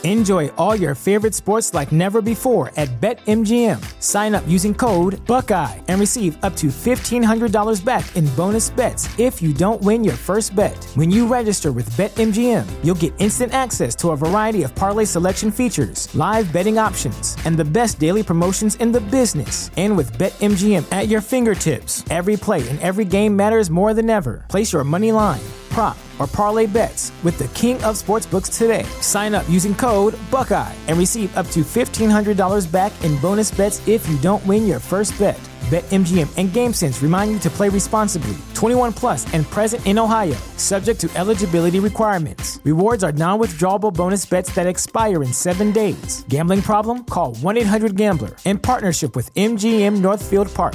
Enjoy all your favorite sports like never before at BetMGM. Sign up using code Buckeye and receive up to $1,500 back in bonus bets if you don't win your first bet. When you register with BetMGM, you'll get instant access to a variety of parlay selection features, live betting options, and the best daily promotions in the business. And with BetMGM at your fingertips, every play and every game matters more than ever. Place your money line, prop, or parlay bets with the king of sportsbooks today. Sign up using code Buckeye and receive up to $1,500 back in bonus bets if you don't win your first bet. BetMGM and GameSense remind you to play responsibly. 21 plus and present in Ohio, subject to eligibility requirements. Rewards are non-withdrawable bonus bets that expire in 7 days. Gambling problem? Call 1-800-GAMBLER. In partnership with MGM Northfield Park.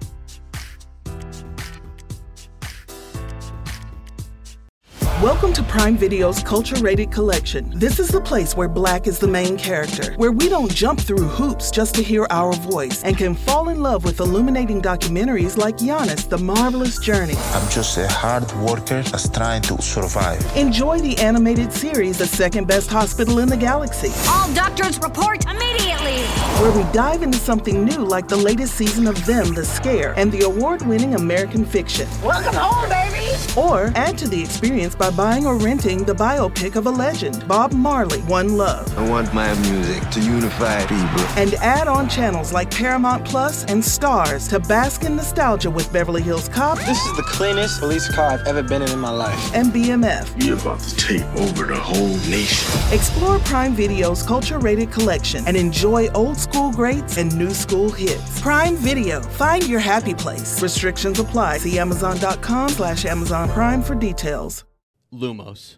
Welcome to Prime Video's Culture-Rated Collection. This is the place where Black is the main character, where we don't jump through hoops just to hear our voice, and can fall in love with illuminating documentaries like Giannis, The Marvelous Journey. I'm just a hard worker that's trying to survive. Enjoy the animated series, The Second Best Hospital in the Galaxy. All doctors report immediately! Where we dive into something new like the latest season of Them, The Scare, and the award-winning American Fiction. Welcome home, baby! Or add to the experience by buying or renting the biopic of a legend, Bob Marley, One Love. I want my music to unify people. And add on channels like Paramount Plus and Stars to bask in nostalgia with Beverly Hills Cop. This is the cleanest police car I've ever been in my life. And BMF. You're about to take over the whole nation. Explore Prime Video's Culture-Rated Collection and enjoy old school greats and new school hits. Prime Video. Find your happy place. Restrictions apply. See Amazon.com/Amazon Prime for details. Lumos.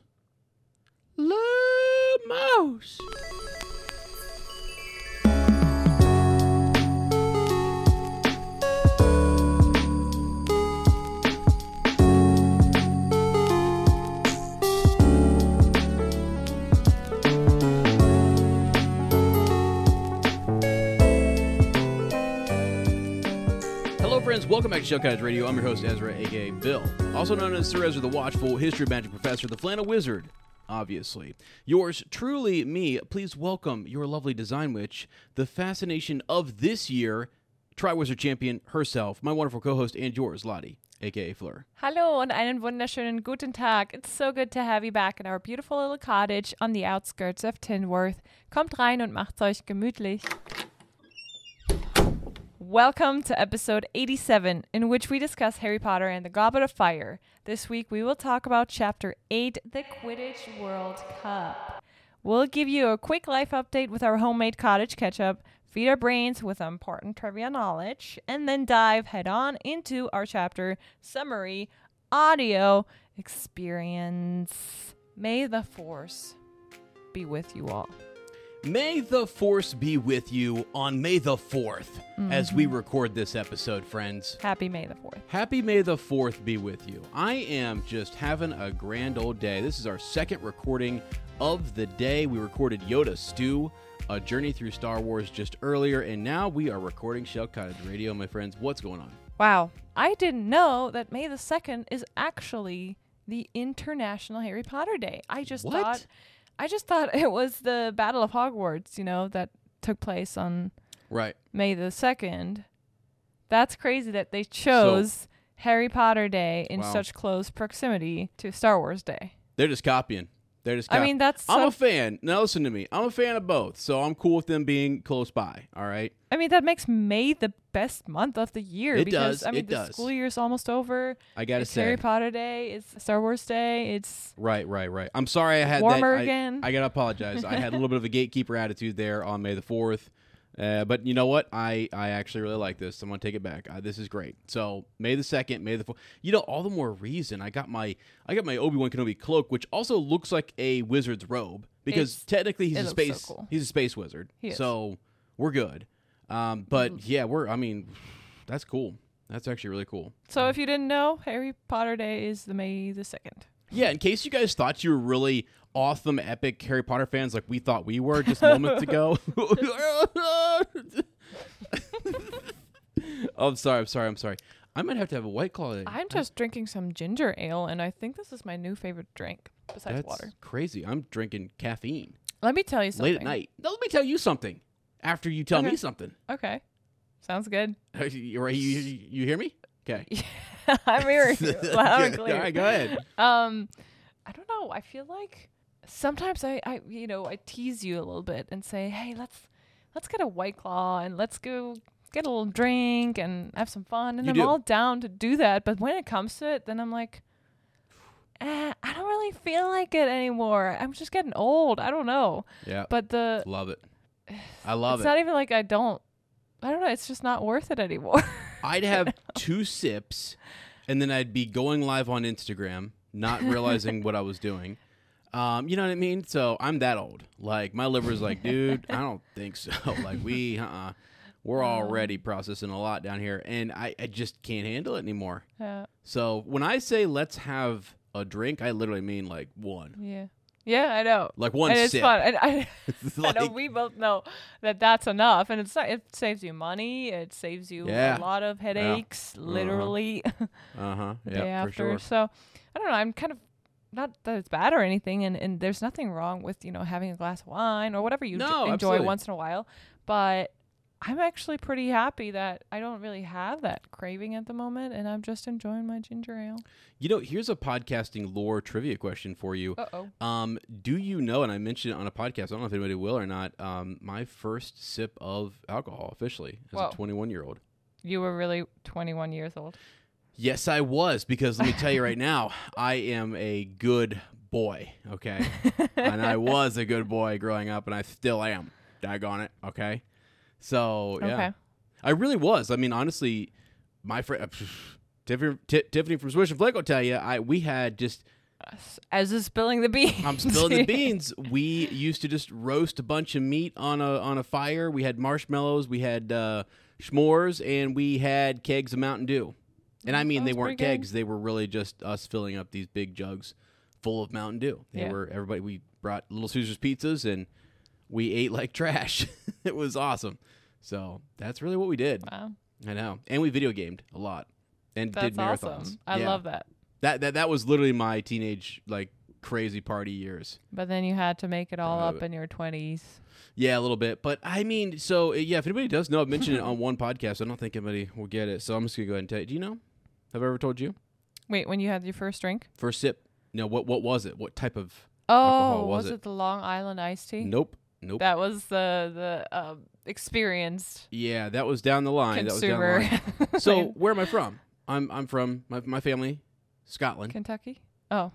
Hello, friends. Welcome back to Shell Cottage Radio. I'm your host, Ezra, a.k.a. Bill. Also known as Sir Ezra the Watchful, History Magic Professor, the Flannel Wizard, obviously. Yours truly, me. Please welcome your lovely design witch, the fascination of this year, Tri-Wizard Champion herself, my wonderful co-host, and yours, Lottie, a.k.a. Fleur. Hallo und einen wunderschönen guten Tag. It's so good to have you back in our beautiful little cottage on the outskirts of Tinworth. Kommt rein und macht's euch gemütlich. Welcome to episode 87, in which we discuss Harry Potter and the Goblet of Fire. This week we will talk about Chapter 8, the Quidditch World Cup. We'll give you a quick life update with our homemade cottage ketchup, feed our brains with important trivia knowledge, and then dive head-on into our chapter summary audio experience. May the Force be with you all. May the Force be with you on May the 4th as we record this episode, friends. Happy May the 4th. Happy May the 4th be with you. I am just having a grand old day. This is our second recording of the day. We recorded Yoda Stew, A Journey Through Star Wars just earlier, and now we are recording Shell Cottage Radio, my friends. What's going on? Wow. I didn't know that May the 2nd is actually the International Harry Potter Day. I just thought it was the Battle of Hogwarts, that took place on May the 2nd. That's crazy that they chose Harry Potter Day in such close proximity to Star Wars Day. They're just copying. I mean, that's... I'm a fan. Now listen to me. I'm a fan of both, so I'm cool with them being close by, all right? I mean, that makes May the best month of the year. It because, does. I mean, the school year's almost over. I gotta say. Harry Potter Day. It's Star Wars Day. It's... Right. I'm sorry I had warmer that. again. I gotta apologize. I had a little bit of a gatekeeper attitude there on May the 4th. But you know what? I actually really like this. I'm going to take it back. This is great. So May the 2nd, May the 4th. All the more reason. I got my Obi-Wan Kenobi cloak, which also looks like a wizard's robe because technically he's a space wizard. So we're good. But yeah, that's cool. That's actually really cool. So if you didn't know, Harry Potter Day is the May the 2nd. Yeah, in case you guys thought you were really awesome, epic Harry Potter fans like we thought we were just moments ago. I'm sorry. I might have to have a White Claw today. I'm just drinking some ginger ale, and I think this is my new favorite drink besides water. Crazy. I'm drinking caffeine. Let me tell you something. late at night. No, let me tell you something after you tell me something. Okay. Sounds good. You hear me? Okay. I'm hearing you loud and clear. All right, go ahead. I don't know. I feel like sometimes I tease you a little bit and say, hey, let's get a White Claw and let's go get a little drink and have some fun. And I'm all down to do that. But when it comes to it, then I'm like, I don't really feel like it anymore. I'm just getting old. I don't know. Yeah. But love it. I love it. It's not even like I don't know. It's just not worth it anymore. I'd have 2 sips, and then I'd be going live on Instagram, not realizing what I was doing. You know what I mean? So I'm that old. Like, my liver's like, dude, I don't think so. Like, we're already processing a lot down here, and I just can't handle it anymore. Yeah. So when I say let's have a drink, I literally mean like one. Yeah. Yeah, I know. Like one and sip. It's fun. And I Like, know we both know that that's enough, and it's not, it saves you money. It saves you a lot of headaches, literally. Yeah, the day after. for sure. So I don't know. I'm kind of not that it's bad or anything, and there's nothing wrong with having a glass of wine or whatever you enjoy absolutely. once in a while. But I'm actually pretty happy that I don't really have that craving at the moment, and I'm just enjoying my ginger ale. Here's a podcasting lore trivia question for you. Uh-oh. Do you know, and I mentioned it on a podcast, I don't know if anybody will or not, my first sip of alcohol officially as a 21-year-old. You were really 21 years old? Yes, I was, because let me tell you right now, I am a good boy, okay? And I was a good boy growing up, and I still am. Daggone it, okay? So, yeah. Okay. I really was. I mean, honestly, my friend Tiffany from Swish and Flake will tell you, we had just... As is spilling the beans. I'm spilling the beans. We used to just roast a bunch of meat on a fire. We had marshmallows, we had s'mores, and we had kegs of Mountain Dew. And I mean, they weren't kegs. They were really just us filling up these big jugs full of Mountain Dew. We brought Little Caesars pizzas, and we ate like trash. It was awesome. So that's really what we did. Wow. I know. And we video gamed a lot and did marathons. Awesome. I love that. That was literally my teenage, like, crazy party years. But then you had to make it all up in your 20s. Yeah, a little bit. But, I mean, so, yeah, if anybody does know, I've mentioned it on one podcast. I don't think anybody will get it. So I'm just going to go ahead and tell you. Do you know? Have I ever told you? Wait, when you had your first drink? First sip. No, what was it? What type of alcohol was it? Was it the Long Island iced tea? Nope. That was the experienced. Yeah, that was down the line. Consumer. That was down the line. So where am I from? I'm from my family, Scotland. Kentucky. Oh.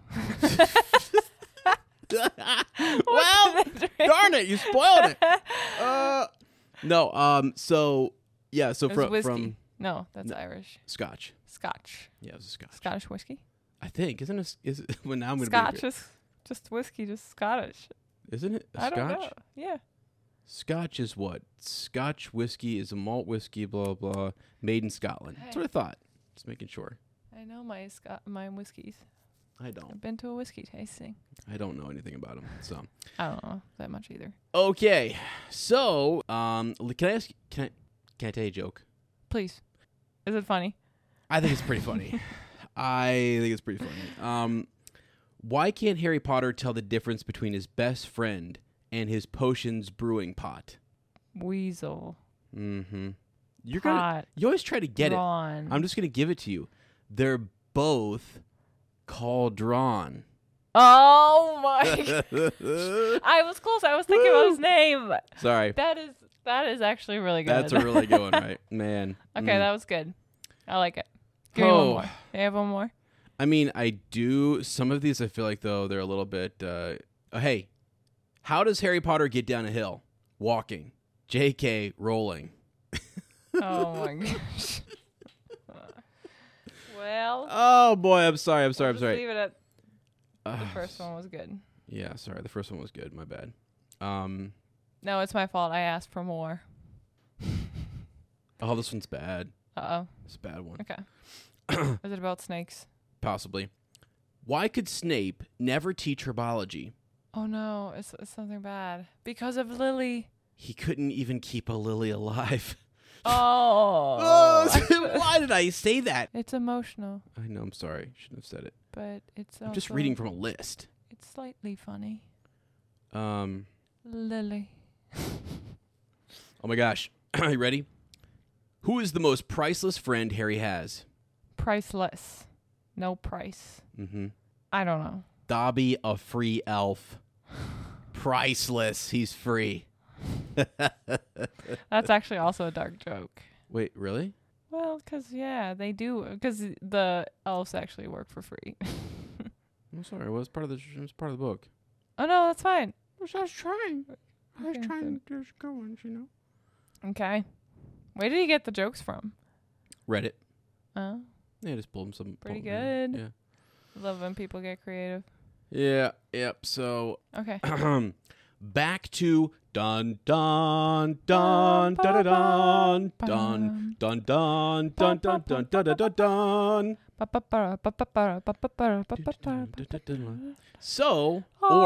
Well, darn it, you spoiled it. No. So yeah. So from no, that's Irish. Scotch. Yeah, it was a Scotch. Scottish whiskey. I think isn't it? Is it, well, now I'm gonna Scotch is just whiskey, just Scottish. Isn't it a I Scotch? don't know. Yeah. Scotch is what? Scotch whiskey is a malt whiskey, blah, blah, made in Scotland. That's what I thought. Just making sure. I know my whiskeys. I don't. I've been to a whiskey tasting. I don't know anything about them, so. I don't know that much either. Okay. So, can I tell you a joke? Please. Is it funny? I think it's pretty funny. Why can't Harry Potter tell the difference between his best friend and his potions brewing pot? Weasel. Mm-hmm. You always try to get Drawn. it. I'm just gonna give it to you. They're both Cauldron. Oh my! I was close. I was thinking about his name. Sorry. That is actually really good. That's a really good one, right, man? Okay, that was good. I like it. Give me one more. Do you have one more? I mean, I do. Some of these I feel like, though, they're a little bit... hey, how does Harry Potter get down a hill? Walking. JK, rolling. Oh, my gosh. Well... Oh, boy, I'm sorry. Leave it at... The first one was good. Yeah, sorry. The first one was good. My bad. No, it's my fault. I asked for more. Oh, this one's bad. Uh-oh. It's a bad one. Okay. Is it about snakes? Possibly. Why could Snape never teach herbology? Oh, no. It's something bad. Because of Lily. He couldn't even keep a lily alive. Oh. Why did I say that? It's emotional. I know. I'm sorry. Shouldn't have said it. But it's I'm just reading from a list. It's slightly funny. Lily. Oh my gosh. Are you ready? Who is the most priceless friend Harry has? Priceless. No price. Mm-hmm. I don't know. Dobby, a free elf. Priceless. He's free. That's actually also a dark joke. Wait, really? Well, because, yeah, they do. Because the elves actually work for free. I'm sorry. It was part of the book. Oh, no, that's fine. I was trying. I was trying to just go on, you know. Okay. Where did you get the jokes from? Reddit. Oh, Yeah, just pulled some. pretty pulled 'em in. good. Love when people get creative. Yeah. Yep. So Okay. back to dun dun dun dun dun dun dun dun dun dun dun dun dun dun. So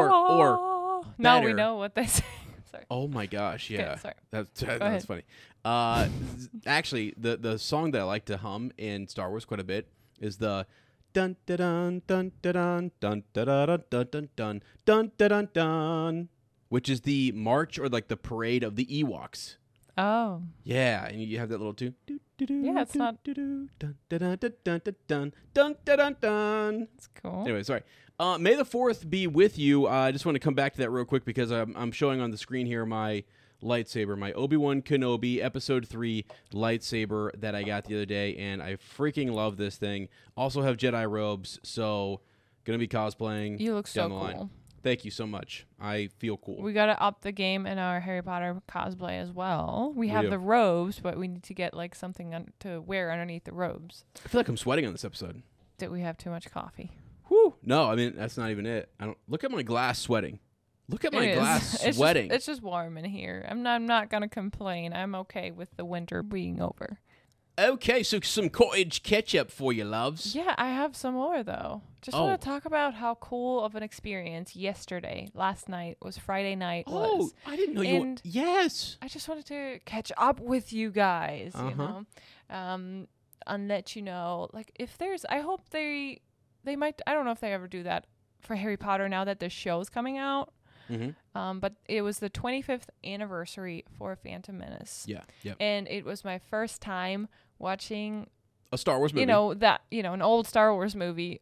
or now we better. know what they say. Sorry. Oh my gosh, yeah. Okay, sorry. That's ahead. funny. Actually, the song that I like to hum in Star Wars quite a bit is the dun dun dun dun dun dun dun dun dun dun dun dun dun, which is the march or like the parade of the Ewoks. Oh. Yeah, and you have that little too. Yeah, it's not. Dun dun dun dun dun dun dun dun dun. It's cool. Anyway, sorry. May the 4th be with you. I just want to come back to that real quick because I'm showing on the screen here my lightsaber, my Obi-Wan Kenobi Episode 3 lightsaber that I got the other day, and I freaking love this thing. Also have Jedi robes, so gonna be cosplaying. You look so down the line. cool. Thank you so much. I feel cool. We got to up the game in our Harry Potter cosplay as well. We have do. the robes, but we need to get like something to wear underneath the robes. I feel like I'm sweating on this episode. Did we have too much coffee? Whew. No, I mean that's not even it. I don't look at my glass sweating. Look at my It is. glass sweating. It's just warm in here. I'm not gonna complain. I'm okay with the winter being over. Okay, so some cottage ketchup for you, loves. Yeah, I have some more though. Just want to talk about how cool of an experience last night was Friday night was. I didn't know you were. And Yes. I just wanted to catch up with you guys, you Uh-huh. know, and let you know, like, if there's, I hope they might, I don't know if they ever do that for Harry Potter now that the show's coming out. Mm-hmm. But it was the 25th anniversary for Phantom Menace. Yeah. Yeah. And it was my first time watching, A Star Wars movie. an older Star Wars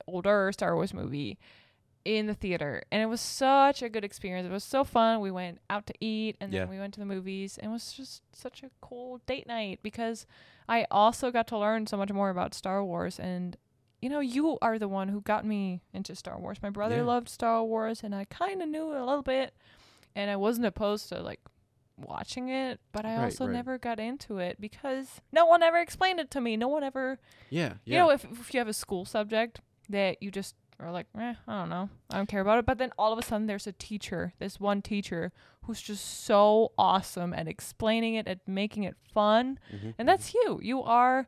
movie in the theater. And it was such a good experience. It was so fun. We went out to eat and then we went to the movies. And it was just such a cool date night because I also got to learn so much more about Star Wars. And, you know, you are the one who got me into Star Wars. My brother loved Star Wars and I kind of knew it a little bit. And I wasn't opposed to, like, watching it, but I also never got into it because no one ever explained it to me. No one ever. Yeah. You know, if you have a school subject that you just are like, I don't know, I don't care about it. But then all of a sudden there's this one teacher who's just so awesome at explaining it, at making it fun. Mm-hmm. And that's you. You are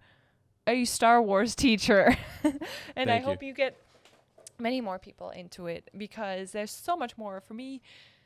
a Star Wars teacher. And I hope you get many more people into it because there's so much more for me.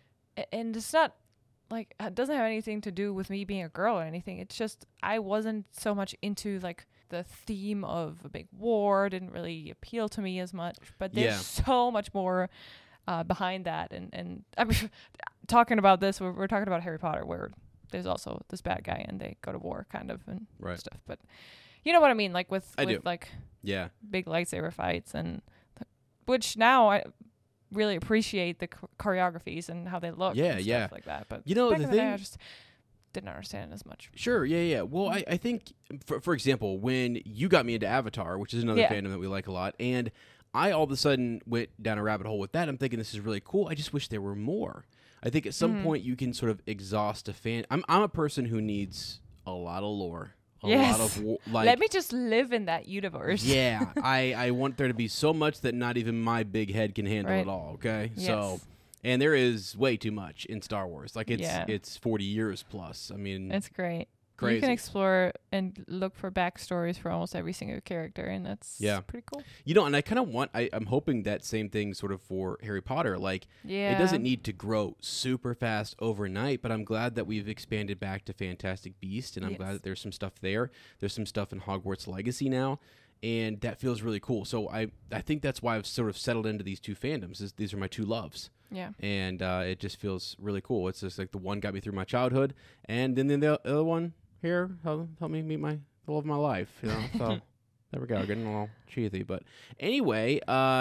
And it's not like, it doesn't have anything to do with me being a girl or anything. It's just, I wasn't so much into like the theme of a big war. Didn't really appeal to me as much, but there's so much more behind that. And I'm talking about this, we're talking about Harry Potter where there's also this bad guy and they go to war kind of and stuff. But you know what I mean? Like with like big lightsaber fights and which now I really appreciate the choreographies and how they look and stuff like that. But you know, back the in thing, day, I just didn't understand it as much. Sure, yeah. Well, I think, for example, when you got me into Avatar, which is another fandom that we like a lot, and I all of a sudden went down a rabbit hole with that, I'm thinking this is really cool. I just wish there were more. I think at some point you can sort of exhaust a fan. I'm a person who needs a lot of lore. A lot of like. Let me just live in that universe. Yeah, I want there to be so much that not even my big head can handle it all. Okay, so and there is way too much in Star Wars. Like it's 40 years plus. I mean, it's great. Crazy. You can explore and look for backstories for almost every single character, and that's pretty cool. You know, and I kind of want. I'm hoping that same thing sort of for Harry Potter. Like, it doesn't need to grow super fast overnight, but I'm glad that we've expanded back to Fantastic Beasts, and I'm glad that there's some stuff there. There's some stuff in Hogwarts Legacy now, and that feels really cool. So I think that's why I've sort of settled into these two fandoms. These are my two loves. Yeah. And it just feels really cool. It's just like the one got me through my childhood, and then the other one here helped me meet the love of my life. You know, so there we go. Getting a little cheesy, but anyway,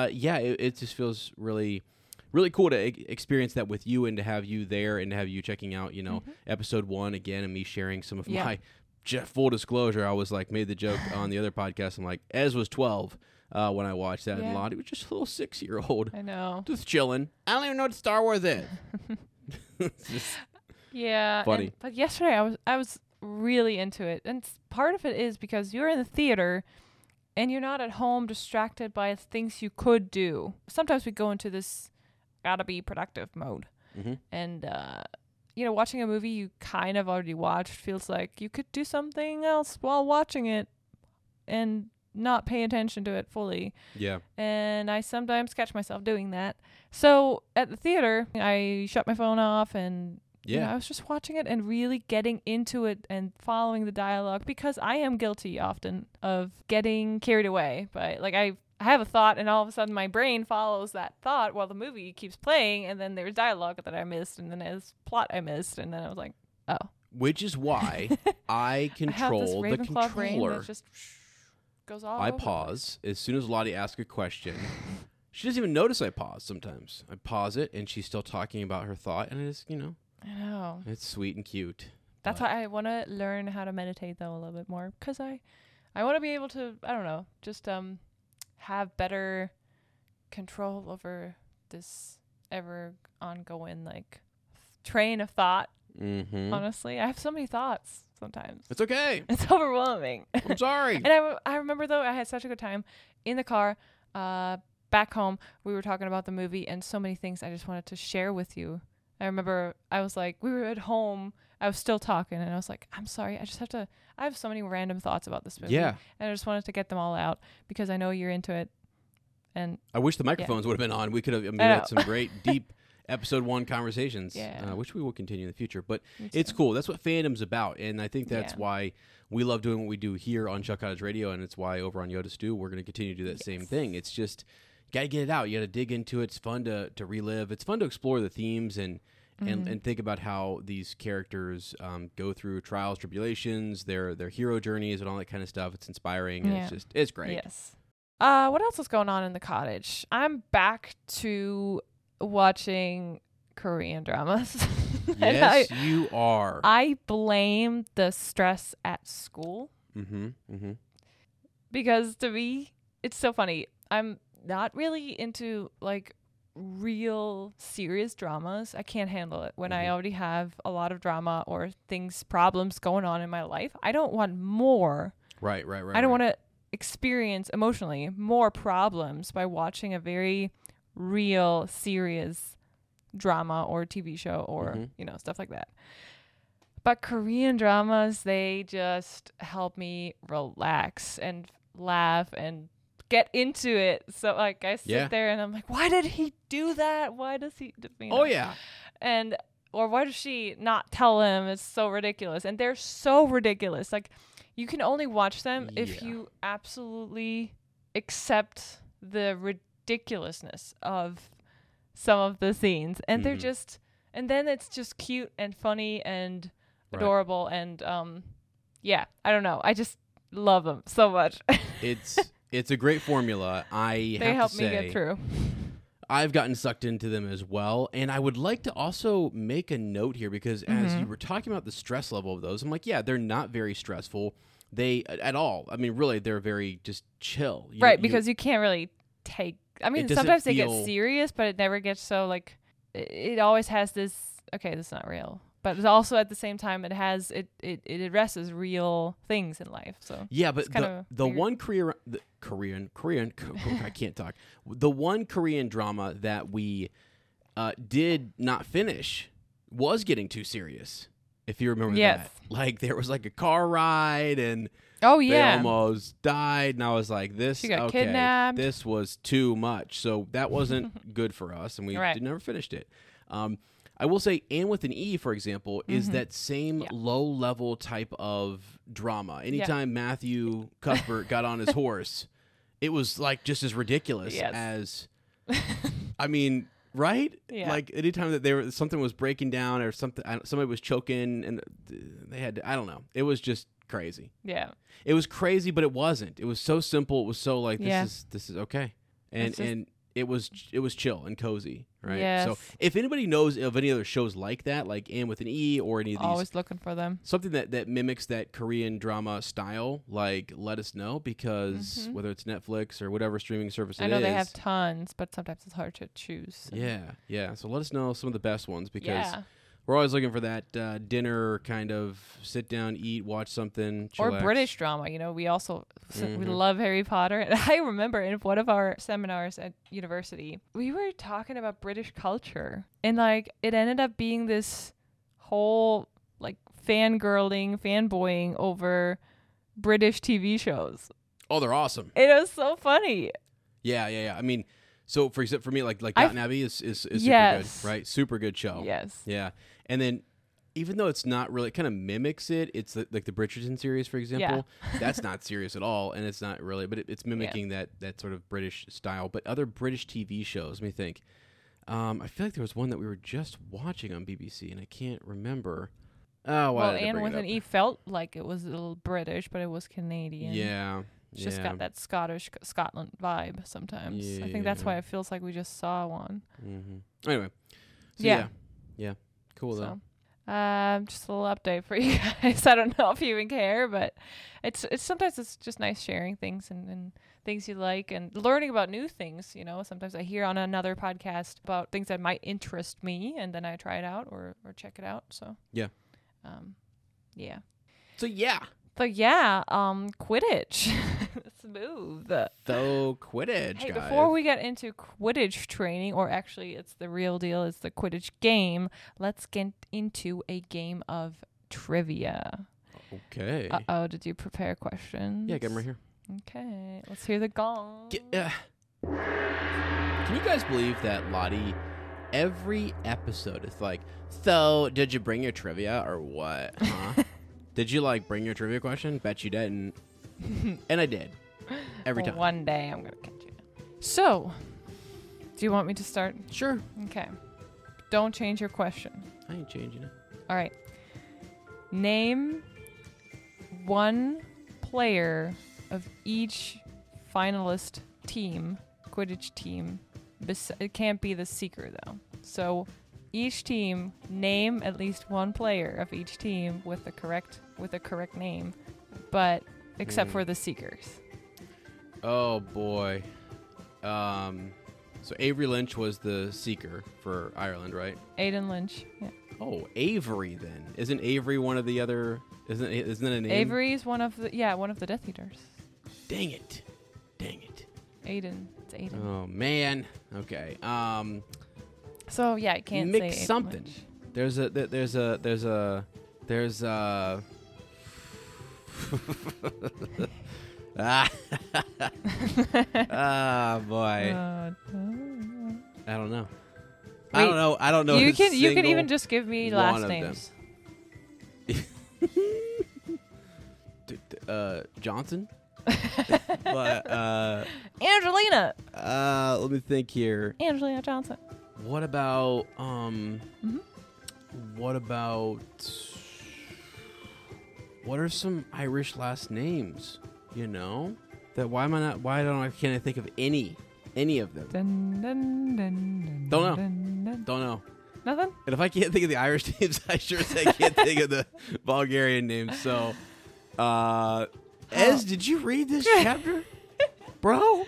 it just feels really, really cool to experience that with you, and to have you there, and to have you checking out, episode 1 again, and me sharing some of my. Full disclosure, I was like, made the joke on the other podcast. I'm like, Ez was 12 when I watched that, and Lottie was just a little 6-year-old. I know. Just chilling. I don't even know what Star Wars is. It's just funny. But yesterday I was really into it, and part of it is because you're in the theater and you're not at home distracted by things you could do. Sometimes we go into this gotta be productive mode, and watching a movie you kind of already watched feels like you could do something else while watching it and not pay attention to it fully. Yeah. And I sometimes catch myself doing that. So at the theater, I shut my phone off, and I was just watching it and really getting into it and following the dialogue, because I am guilty often of getting carried away by, like, I have a thought, and all of a sudden my brain follows that thought while the movie keeps playing, and then there's dialogue that I missed, and then there's plot I missed, and then I was like, oh. Which is why I control the controller. That just goes all I over. pause as soon as Lottie asks a question. She doesn't even notice I pause sometimes. I pause it, and she's still talking about her thought, and it's, I know. It's sweet and cute. That's why I want to learn how to meditate, though, a little bit more, because I want to be able to, I don't know, just have better control over this ever ongoing train of thought. Honestly, I have so many thoughts sometimes. It's okay. It's overwhelming. I'm sorry. And I remember, though, I had such a good time in the car back home. We were talking about the movie and so many things I just wanted to share with you. I remember I was like, we were at home, I was still talking, and I was like, I'm sorry, I have so many random thoughts about this movie. Yeah. And I just wanted to get them all out because I know you're into it. And I wish the microphones would have been on. We could have had some great, deep episode 1 conversations, which we will continue in the future. But it's cool. That's what fandom's about. And I think that's why we love doing what we do here on Chuck Cottage Radio, and it's why over on Yoda Stew, we're going to continue to do that same thing. It's just, you got to get it out. You got to dig into it. It's fun to relive. It's fun to explore the themes and think about how these characters go through trials, tribulations, their hero journeys, and all that kind of stuff. It's inspiring. And it's great. Yes. What else is going on in the cottage? I'm back to watching Korean dramas. Yes, you are. I blame the stress at school. Because to me, it's so funny. I'm not really into real serious dramas. I can't handle it when I already have a lot of drama or problems going on in my life. I don't want more. Right. I don't want to experience emotionally more problems by watching a very real, serious drama or TV show or, stuff like that. But Korean dramas, they just help me relax and laugh and get into it. So I sit there and I'm like, why did he do that? Why does he Oh yeah. Or why does she not tell him? It's so ridiculous. And they're so ridiculous. You can only watch them if you absolutely accept the ridiculousness of some of the scenes. And they're just, and then it's just cute and funny and adorable. And I don't know. I just love them so much. It's a great formula. They help me get through. I've gotten sucked into them as well. And I would like to also make a note here, because as you were talking about the stress level of those, I'm like, they're not very stressful. At all. I mean, really, they're very just chill. Because you can't really take, sometimes they get serious, but it never gets so it always has this, okay, this is not real. But it's also at the same time, it addresses real things in life. So but the one Korean, I can't talk. The one Korean drama that we did not finish was getting too serious. If you remember that, there was a car ride and they almost died, and I was like, "This kidnapped. This was too much." So that wasn't good for us, and we never finished it. I will say, Anne with an E, for example, is that same low-level type of drama. Anytime Matthew Cuthbert got on his horse, it was like just as ridiculous as, I mean, right? Yeah. Like anytime that something was breaking down or somebody was choking and they had to, I don't know. It was just crazy. Yeah. It was crazy, but it wasn't. It was so simple. It was so like this is okay, and it was chill and cozy, right? Yes. So if anybody knows of any other shows like that, like Anne with an E or any of these, Always looking for them. something that mimics that Korean drama style, like let us know, because whether it's Netflix or whatever streaming service it is. I know they have tons, but sometimes it's hard to choose. Yeah. So let us know some of the best ones, because we're always looking for that dinner kind of sit down, eat, watch something, chillax. Or British drama. You know, we also we love Harry Potter. And I remember in one of our seminars at university, we were talking about British culture. And like it ended up being this whole like fangirling, fanboying over British TV shows. Oh, they're awesome. It was so funny. Yeah. I mean, so for me, like Downton Abbey is super good, right? Super good show. Yes. Yeah. And then even though it's not really, it kind of mimics it. It's like the Bridgerton series, for example. Yeah. That's not serious at all, and it's not really, but it's mimicking that sort of British style. But other British TV shows, let me think. I feel like there was one that we were just watching on BBC, and I can't remember. Oh, well, Anne with an E felt like it was a little British, but it was Canadian. Yeah. It's just got that Scotland vibe sometimes. Yeah. I think that's why it feels like we just saw one. Mm-hmm. Anyway. So yeah. Cool, though. Just a little update for you guys. I don't know if you even care, but it's sometimes it's just nice sharing things and things you like and learning about new things. You know, sometimes I hear on another podcast about things that might interest me, and then I try it out or check it out. So yeah. So yeah, Quidditch. Smooth. So Quidditch, hey, guys. Before we get into Quidditch training, or actually it's the real deal, it's the Quidditch game, let's get into a game of trivia. Okay. Uh-oh, did you prepare questions? Yeah, get them right here. Okay, let's hear the gong. Can you guys believe that Lottie, every episode, is like, so did you bring your trivia or what? Huh? Did you bring your trivia question? Bet you didn't. And I did. Every time. One day I'm going to catch you. So, do you want me to start? Sure. Okay. Don't change your question. I ain't changing it. All right. Name one player of each finalist team, Quidditch team. It can't be the seeker, though. So, each team, name at least one player of each team with a correct name, but except for the seekers. Oh boy. So Avery Lynch was the seeker for Ireland, right? Aiden Lynch. Yeah. Oh, Avery then. Isn't Avery one of the other? Isn't it a name? Avery's one of the Death Eaters. Dang it. Aiden. It's Aiden. Oh man. Okay. So yeah, I can't mix say something. Much. There's ah boy. I don't know. Wait, I don't know. You can even just give me last names. Johnson. But Angelina. Let me think here. Angelina Johnson. What about what are some Irish last names? You know? Can't I think of any of them? Don't know. Nothing? And if I can't think of the Irish names, I sure as heck can't think of the Bulgarian names. So Ez, did you read this chapter? Bro?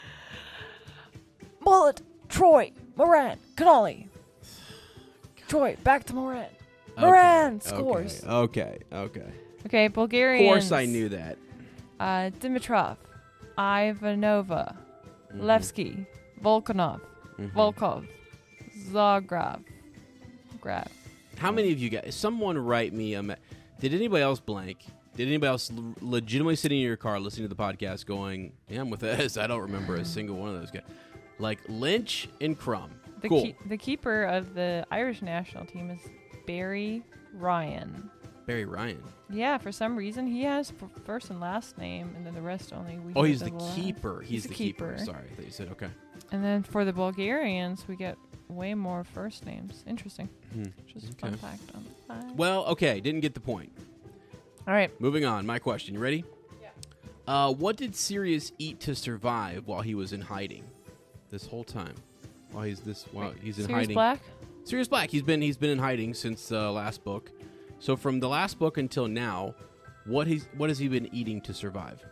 Mullet, Troy, Moran, Connolly. Troy, back to Moran. Moran scores. Okay, Bulgarians. Of course I knew that. Dimitrov, Ivanova, Levski, Volkanov, Volkov, Zagreb. How many of you guys? Someone write me did anybody else blank? Did anybody else legitimately sitting in your car listening to the podcast going, yeah, I'm with Ez. I don't remember a single one of those guys. Like Lynch and Crumb. The keeper of the Irish national team is Barry Ryan. Barry Ryan. Yeah, for some reason he has first and last name, and then the rest only. Oh, he's the keeper. He's the keeper. Sorry, I thought you said okay. And then for the Bulgarians, we get way more first names. Interesting. Just a fun fact on the side. Well, okay, didn't get the point. All right. Moving on. My question. You ready? Yeah. What did Sirius eat to survive while he was in hiding this whole time? While he's in Sirius hiding. Black? Sirius Black. He's been in hiding since the last book. So from the last book until now, what has he been eating to survive?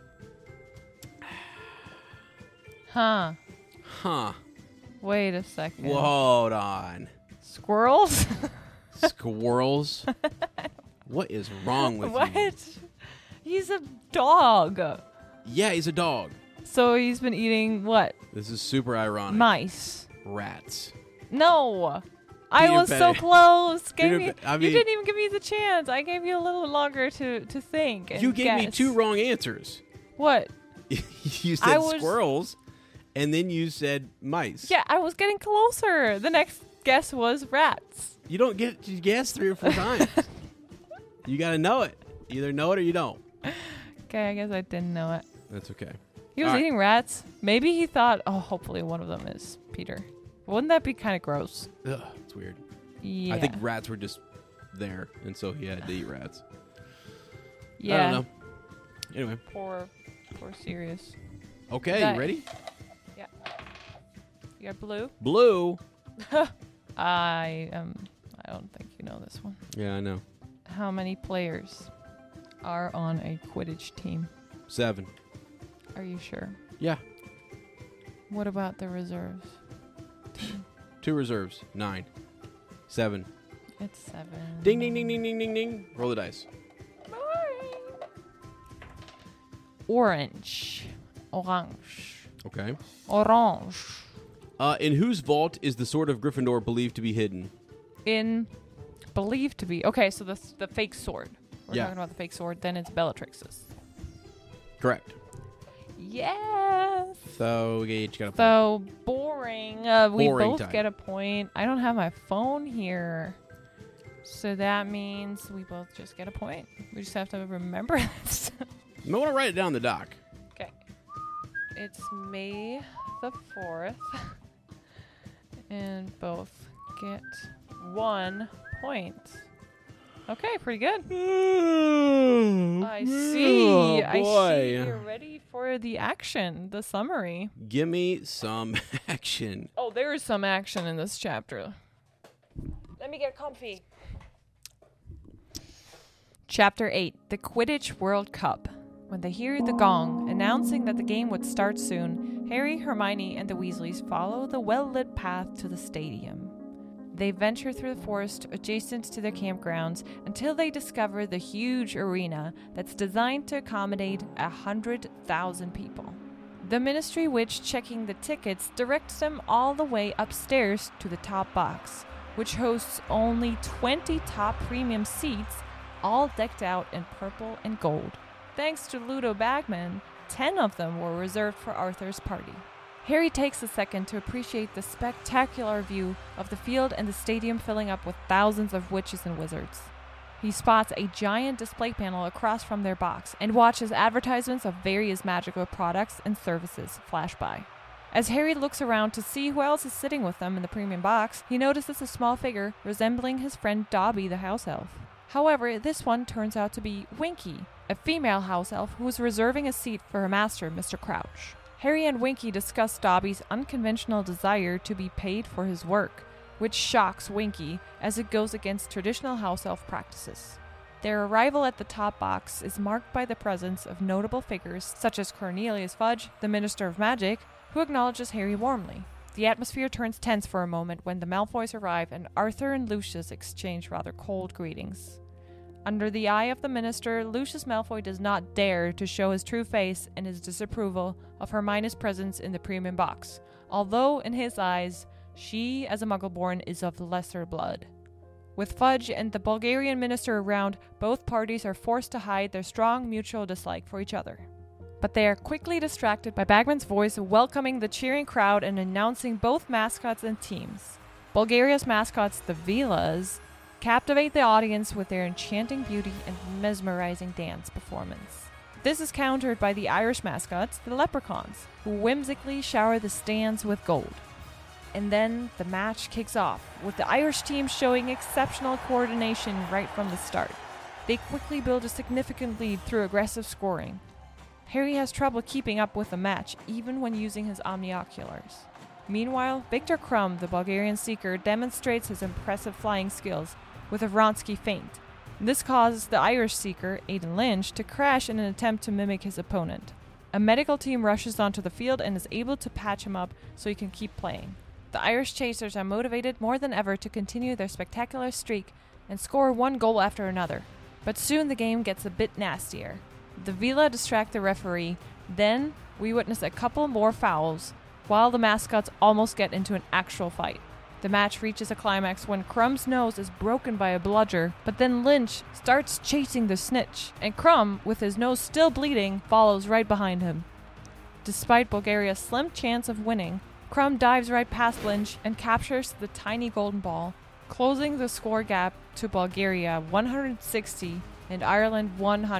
Huh. Wait a second. Hold on. Squirrels? Squirrels? What is wrong with What? you? He's a dog. Yeah, he's a dog. So he's been eating what? This is super ironic. Mice. Rats. No. I Peanut was so butter. close. Peanut You bu- I mean- didn't even give me the chance. I gave you a little longer to think. And You gave me guess. 2 wrong answers. What? You said squirrels, and then you said mice. Yeah, I was getting closer. The next guess was rats. You don't get to guess 3 or 4 times. You got to know it. You either know it or you don't. Okay, I guess I didn't know it. That's okay. He was All right. eating rats. Maybe he thought, oh, hopefully one of them is Peter. Wouldn't that be kind of gross? Ugh, it's weird. Yeah. I think rats were just there, and so he had to eat rats. Yeah. I don't know. Anyway. Poor Sirius. Okay, That- you ready? Yeah. You got blue? Blue. I don't think you know this one. Yeah, I know. How many players are on a Quidditch team? 7. Are you sure? Yeah. What about the reserves? 2 reserves. 9. 7. It's 7. Ding, ding, ding, ding, ding, ding, ding. Roll the dice. Orange. Orange. Okay. Orange. In whose vault is the sword of Gryffindor believed to be hidden? Believed to be. Okay, so the fake sword. We're Yeah. talking about the fake sword. Then it's Bellatrix's. Correct. Yes. So you each got a point. So boring. We Boring both time. get a point. I don't have my phone here. So that means we both just get a point. We just have to remember this. You might want to write it down in the doc. Okay. It's May the 4th. And both get 1 point. Okay, pretty good. I see. Oh, I boy. see. You're ready for the action, the summary. Give me some action. Oh, there is some action in this chapter. Let me get comfy. Chapter 8, The Quidditch World Cup. When they hear the gong announcing that the game would start soon, Harry, Hermione, and the Weasleys follow the well-lit path to the stadium. They venture through the forest adjacent to their campgrounds until they discover the huge arena that's designed to accommodate 100,000 people. The Ministry Witch checking the tickets directs them all the way upstairs to the top box, which hosts only 20 top premium seats, all decked out in purple and gold. Thanks to Ludo Bagman, 10 of them were reserved for Arthur's party. Harry takes a second to appreciate the spectacular view of the field and the stadium filling up with thousands of witches and wizards. He spots a giant display panel across from their box and watches advertisements of various magical products and services flash by. As Harry looks around to see who else is sitting with them in the premium box, he notices a small figure resembling his friend Dobby the house elf. However, this one turns out to be Winky, a female house elf who is reserving a seat for her master, Mr. Crouch. Harry and Winky discuss Dobby's unconventional desire to be paid for his work, which shocks Winky as it goes against traditional house elf practices. Their arrival at the top box is marked by the presence of notable figures such as Cornelius Fudge, the Minister of Magic, who acknowledges Harry warmly. The atmosphere turns tense for a moment when the Malfoys arrive and Arthur and Lucius exchange rather cold greetings. Under the eye of the minister, Lucius Malfoy does not dare to show his true face and his disapproval of Hermione's presence in the premium box, although in his eyes, she, as a Muggle-born, is of lesser blood. With Fudge and the Bulgarian minister around, both parties are forced to hide their strong mutual dislike for each other. But they are quickly distracted by Bagman's voice welcoming the cheering crowd and announcing both mascots and teams. Bulgaria's mascots, the Velas, captivate the audience with their enchanting beauty and mesmerizing dance performance. This is countered by the Irish mascots, the Leprechauns, who whimsically shower the stands with gold. And then the match kicks off, with the Irish team showing exceptional coordination right from the start. They quickly build a significant lead through aggressive scoring. Harry has trouble keeping up with the match, even when using his omnioculars. Meanwhile, Viktor Krum, the Bulgarian seeker, demonstrates his impressive flying skills with a Vronsky feint. This causes the Irish seeker, Aidan Lynch, to crash in an attempt to mimic his opponent. A medical team rushes onto the field and is able to patch him up so he can keep playing. The Irish chasers are motivated more than ever to continue their spectacular streak and score one goal after another. But soon the game gets a bit nastier. The Vila distract the referee, then we witness a couple more fouls, while the mascots almost get into an actual fight. The match reaches a climax when Krum's nose is broken by a bludger, but then Lynch starts chasing the snitch, and Krum, with his nose still bleeding, follows right behind him. Despite Bulgaria's slim chance of winning, Krum dives right past Lynch and captures the tiny golden ball, closing the score gap to Bulgaria 160 and Ireland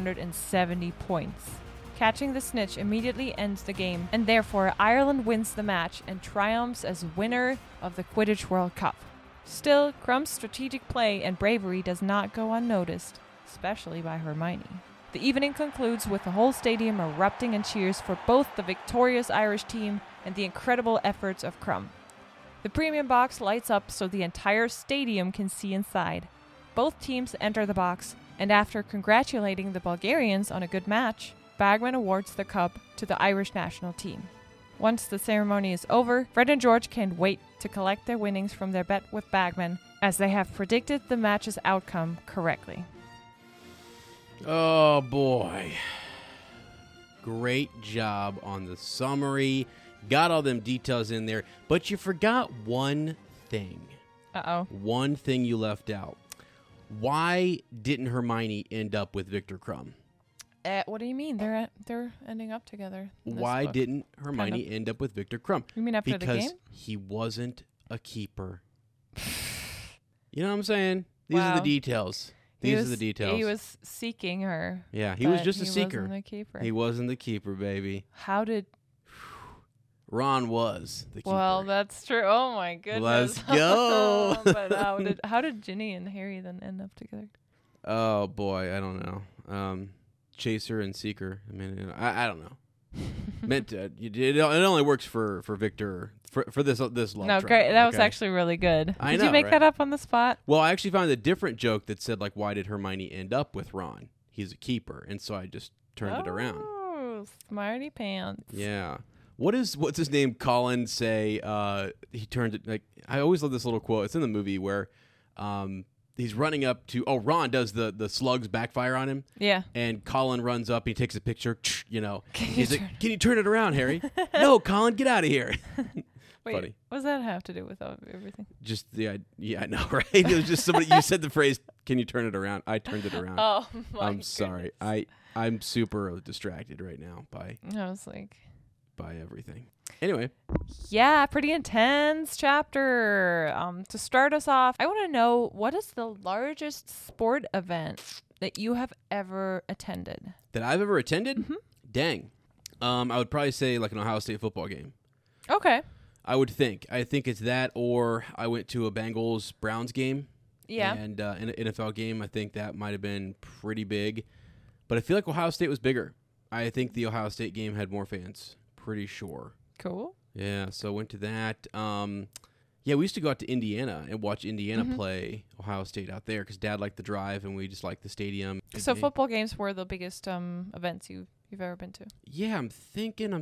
170 points. Catching the snitch immediately ends the game, and therefore Ireland wins the match and triumphs as winner of the Quidditch World Cup. Still, Krum's strategic play and bravery does not go unnoticed, especially by Hermione. The evening concludes with the whole stadium erupting in cheers for both the victorious Irish team and the incredible efforts of Krum. The premium box lights up so the entire stadium can see inside. Both teams enter the box, and after congratulating the Bulgarians on a good match, Bagman awards the cup to the Irish national team. Once the ceremony is over, Fred and George can't wait to collect their winnings from their bet with Bagman, as they have predicted the match's outcome correctly. Oh, boy. Great job on the summary. Got all them details in there, but you forgot one thing. Uh-oh. One thing you left out. Why didn't Hermione end up with Viktor Krum? What do you mean? They're ending up together. Why didn't Hermione end up with Viktor Krum? You mean after the game? Because he wasn't a keeper. You know what I'm saying? These are the details. These are the details. He was seeking her. Yeah, he was just a seeker. He wasn't the keeper. He wasn't the keeper, baby. How did... Ron was the keeper. Well, that's true. Oh, my goodness. Let's go. But how did Ginny and Harry then end up together? Oh, boy. I don't know. Chaser and Seeker. I mean, I don't know. It only works for Victor for this love No, triangle, great. That was actually really good. Did you make that up on the spot? Well, I actually found a different joke that said, like, why did Hermione end up with Ron? He's a keeper. And so I just turned it around. Oh, smarty pants. Yeah. What's his name? Colin say he turned it, like, I always love this little quote. It's in the movie where he's running up to, Ron does the slugs backfire on him. Yeah. And Colin runs up, he takes a picture, he's like, can you turn it around, Harry? No, Colin, get out of here. Wait, Funny. what does that have to do with everything? Just, yeah, I know, right? It was just somebody, you said the phrase, can you turn it around? I turned it around. Oh, my I'm sorry. I'm super distracted right now by everything. Anyway. Yeah, pretty intense chapter. To start us off, I want to know, what is the largest sport event that you have ever attended? That I've ever attended? Mm-hmm. Dang. I would probably say like an Ohio State football game. Okay. I would think. I think it's that, or I went to a Bengals-Browns game. Yeah. And in an NFL game, I think that might have been pretty big. But I feel like Ohio State was bigger. I think the Ohio State game had more fans. Pretty sure. Cool. Yeah, so I went to that. Yeah, we used to go out to Indiana and watch Indiana play Ohio State out there because Dad liked the drive and we just liked the stadium. So football games were the biggest events you've ever been to? Yeah, I'm thinking.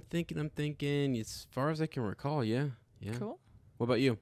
As far as I can recall, yeah. Cool. What about you?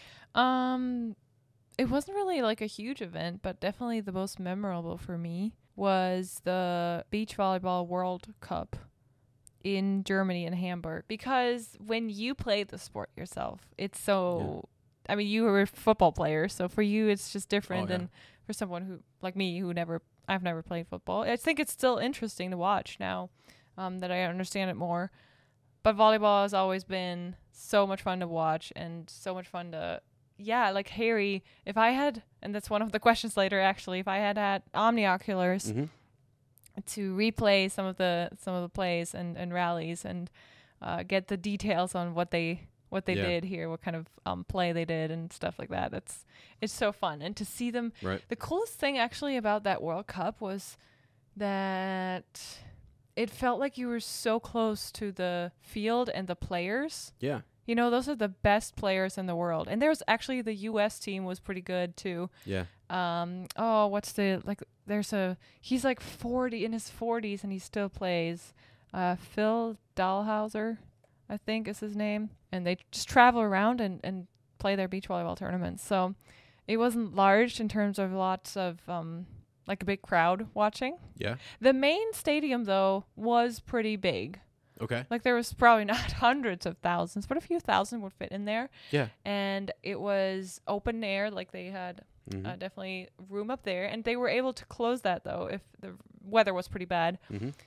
It wasn't really like a huge event, but definitely the most memorable for me was the Beach Volleyball World Cup in Germany, in Hamburg, because when you play the sport yourself, it's so, I mean, you were a football player, so for you, it's just different than for someone who, like me, I've never played football. I think it's still interesting to watch now that I understand it more, but volleyball has always been so much fun to watch and so much fun to yeah, like Harry, if I had, and that's one of the questions later actually, if I had omnioculars to replay some of the plays and rallies and get the details on what they did here, what kind of play they did and stuff like that. It's so fun. And to see them, the coolest thing actually about that World Cup was that it felt like you were so close to the field and the players. Yeah. You know, those are the best players in the world. And there's actually the U.S. team was pretty good too. Yeah. He's like 40 in his 40s and he still plays. Phil Dahlhauser, I think is his name. And they just travel around and play their beach volleyball tournaments. So it wasn't large in terms of lots of like a big crowd watching. Yeah. The main stadium though was pretty big. Okay. Like there was probably not hundreds of thousands, but a few thousand would fit in there. Yeah. And it was open air, like they had definitely room up there, and they were able to close that though if the weather was pretty bad.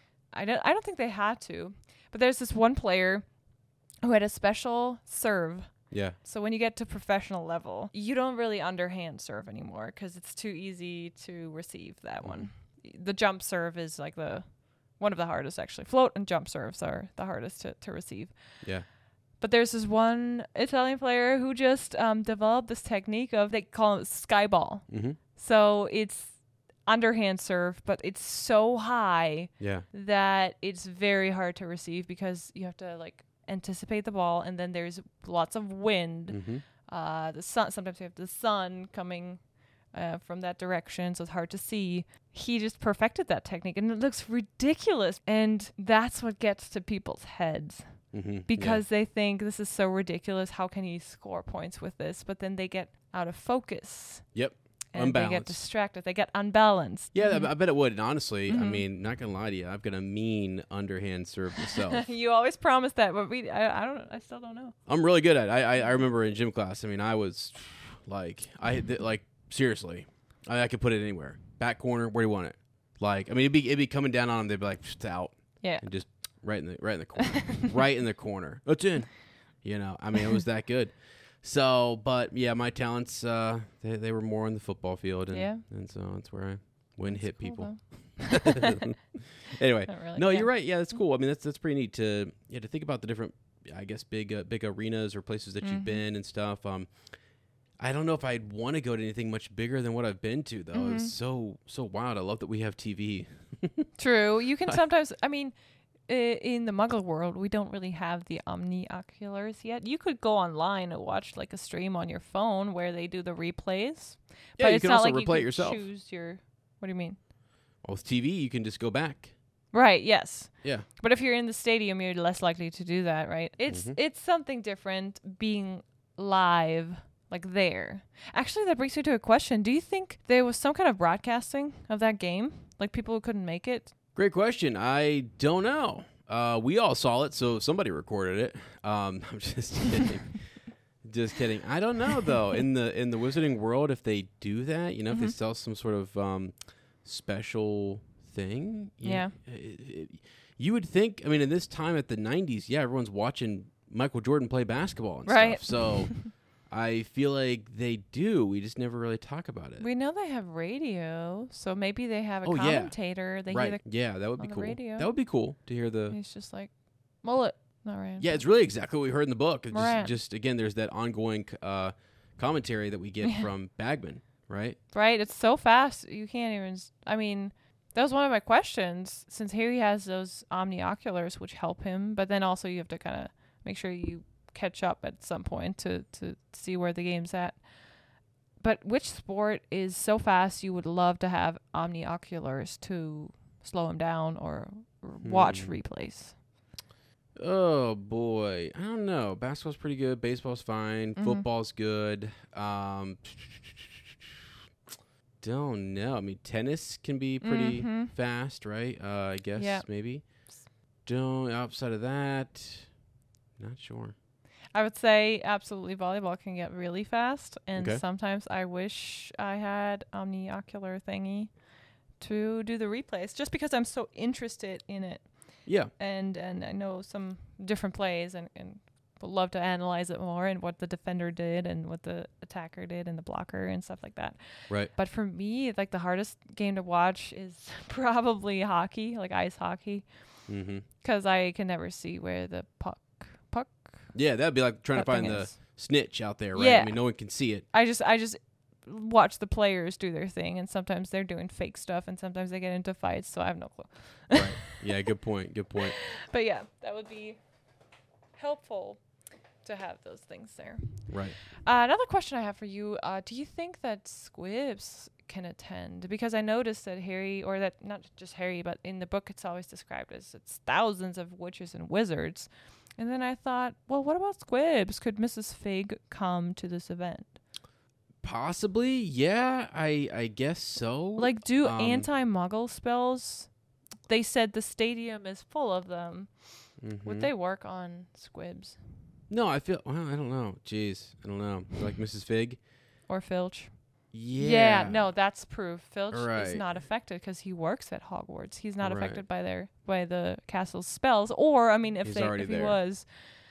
I don't think they had to, but there's this one player who had a special serve. Yeah. So when you get to professional level, you don't really underhand serve anymore because it's too easy to receive that one. The jump serve is like one of the hardest, actually. Float and jump serves are the hardest to receive. Yeah. But there's this one Italian player who just developed this technique of, they call it sky ball. So it's underhand serve, but it's so high that it's very hard to receive because you have to like anticipate the ball, and then there's lots of wind. The sun, sometimes you have the sun coming from that direction, so it's hard to see. He just perfected that technique, and it looks ridiculous. And that's what gets to people's heads because they think this is so ridiculous. How can he score points with this? But then they get out of focus. Yep. And Unbalanced. they get distracted. They get unbalanced. Yeah, I bet it would. And honestly, I mean, not gonna lie to you, I've got a mean underhand serve myself. You always promise that, but I still don't know. I'm really good at it. I remember in gym class. I mean, I was like, seriously, I could put it anywhere. Back corner, where do you want it? Like, I mean, it'd be coming down on them. They'd be like, it's out. Yeah. And just right in the corner, right in the corner. It's in. You know, I mean, it was that good. So, but yeah, my talents, they were more on the football field, and so that's where I went and hit cool, people. Anyway, really, you're right. Yeah, that's cool. I mean, that's pretty neat to think about the different, I guess, big arenas or places that you've been and stuff. I don't know if I'd want to go to anything much bigger than what I've been to, though. It's so wild. I love that we have TV. True. You can sometimes, I mean, in the Muggle world, we don't really have the omnioculars yet. You could go online and watch like a stream on your phone where they do the replays. Yeah, but you it's can not also like replay you can it yourself. Choose your. What do you mean? Well, with TV, you can just go back. Right. Yes. Yeah. But if you're in the stadium, you're less likely to do that, right? It's something different being live. Like there. Actually, that brings me to a question. Do you think there was some kind of broadcasting of that game? Like people who couldn't make it? Great question. I don't know. We all saw it, so somebody recorded it. I'm just kidding. Just kidding. I don't know though. In the Wizarding world, if they do that, you know, if they sell some sort of special thing, you would think. I mean, in this time at the '90s, everyone's watching Michael Jordan play basketball and stuff. So. I feel like they do. We just never really talk about it. We know they have radio, so maybe they have a commentator. They right. That would be cool. Radio. That would be cool to hear the. He's just like, mullet. Not right. Yeah, it's really exactly what we heard in the book. Just again, there's that ongoing commentary that we get from Bagman, right? Right. It's so fast. You can't even. I mean, that was one of my questions. Since here he has those omnioculars, which help him, but then also you have to kind of make sure you catch up at some point to see where the game's at. But which sport is so fast you would love to have omnioculars to slow him down or watch replays? Oh boy, I don't know. Basketball's pretty good. Baseball's fine. Football's good. Don't know. I mean, tennis can be pretty fast, right? I guess maybe. Don't outside of that. Not sure. I would say absolutely volleyball can get really fast, and sometimes I wish I had omniocular thingy to do the replays, just because I'm so interested in it. Yeah. And I know some different plays and would love to analyze it more and what the defender did and what the attacker did and the blocker and stuff like that. Right. But for me, like the hardest game to watch is probably hockey, like ice hockey, because I can never see where the puck. Yeah, that'd be like trying to find the snitch out there, right? Yeah. I mean, no one can see it. I just watch the players do their thing, and sometimes they're doing fake stuff, and sometimes they get into fights, so I have no clue. Right. Yeah, good point. Good point. But yeah, that would be helpful to have those things there. Right. Another question I have for you, do you think that squibs can attend? Because I noticed that Harry, or that not just Harry, but in the book it's always described as it's thousands of witches and wizards. And then I thought, well, what about squibs? Could Mrs. Fig come to this event? Possibly, yeah, I guess so. Like, do anti-muggle spells? They said the stadium is full of them. Would they work on squibs? No, I don't know. Jeez, I don't know. Like Mrs. Fig? Or Filch? Yeah. No, that's proof. Filch is Right. not affected because he works at Hogwarts. He's not affected by the castle's spells. Or, I mean, if he was,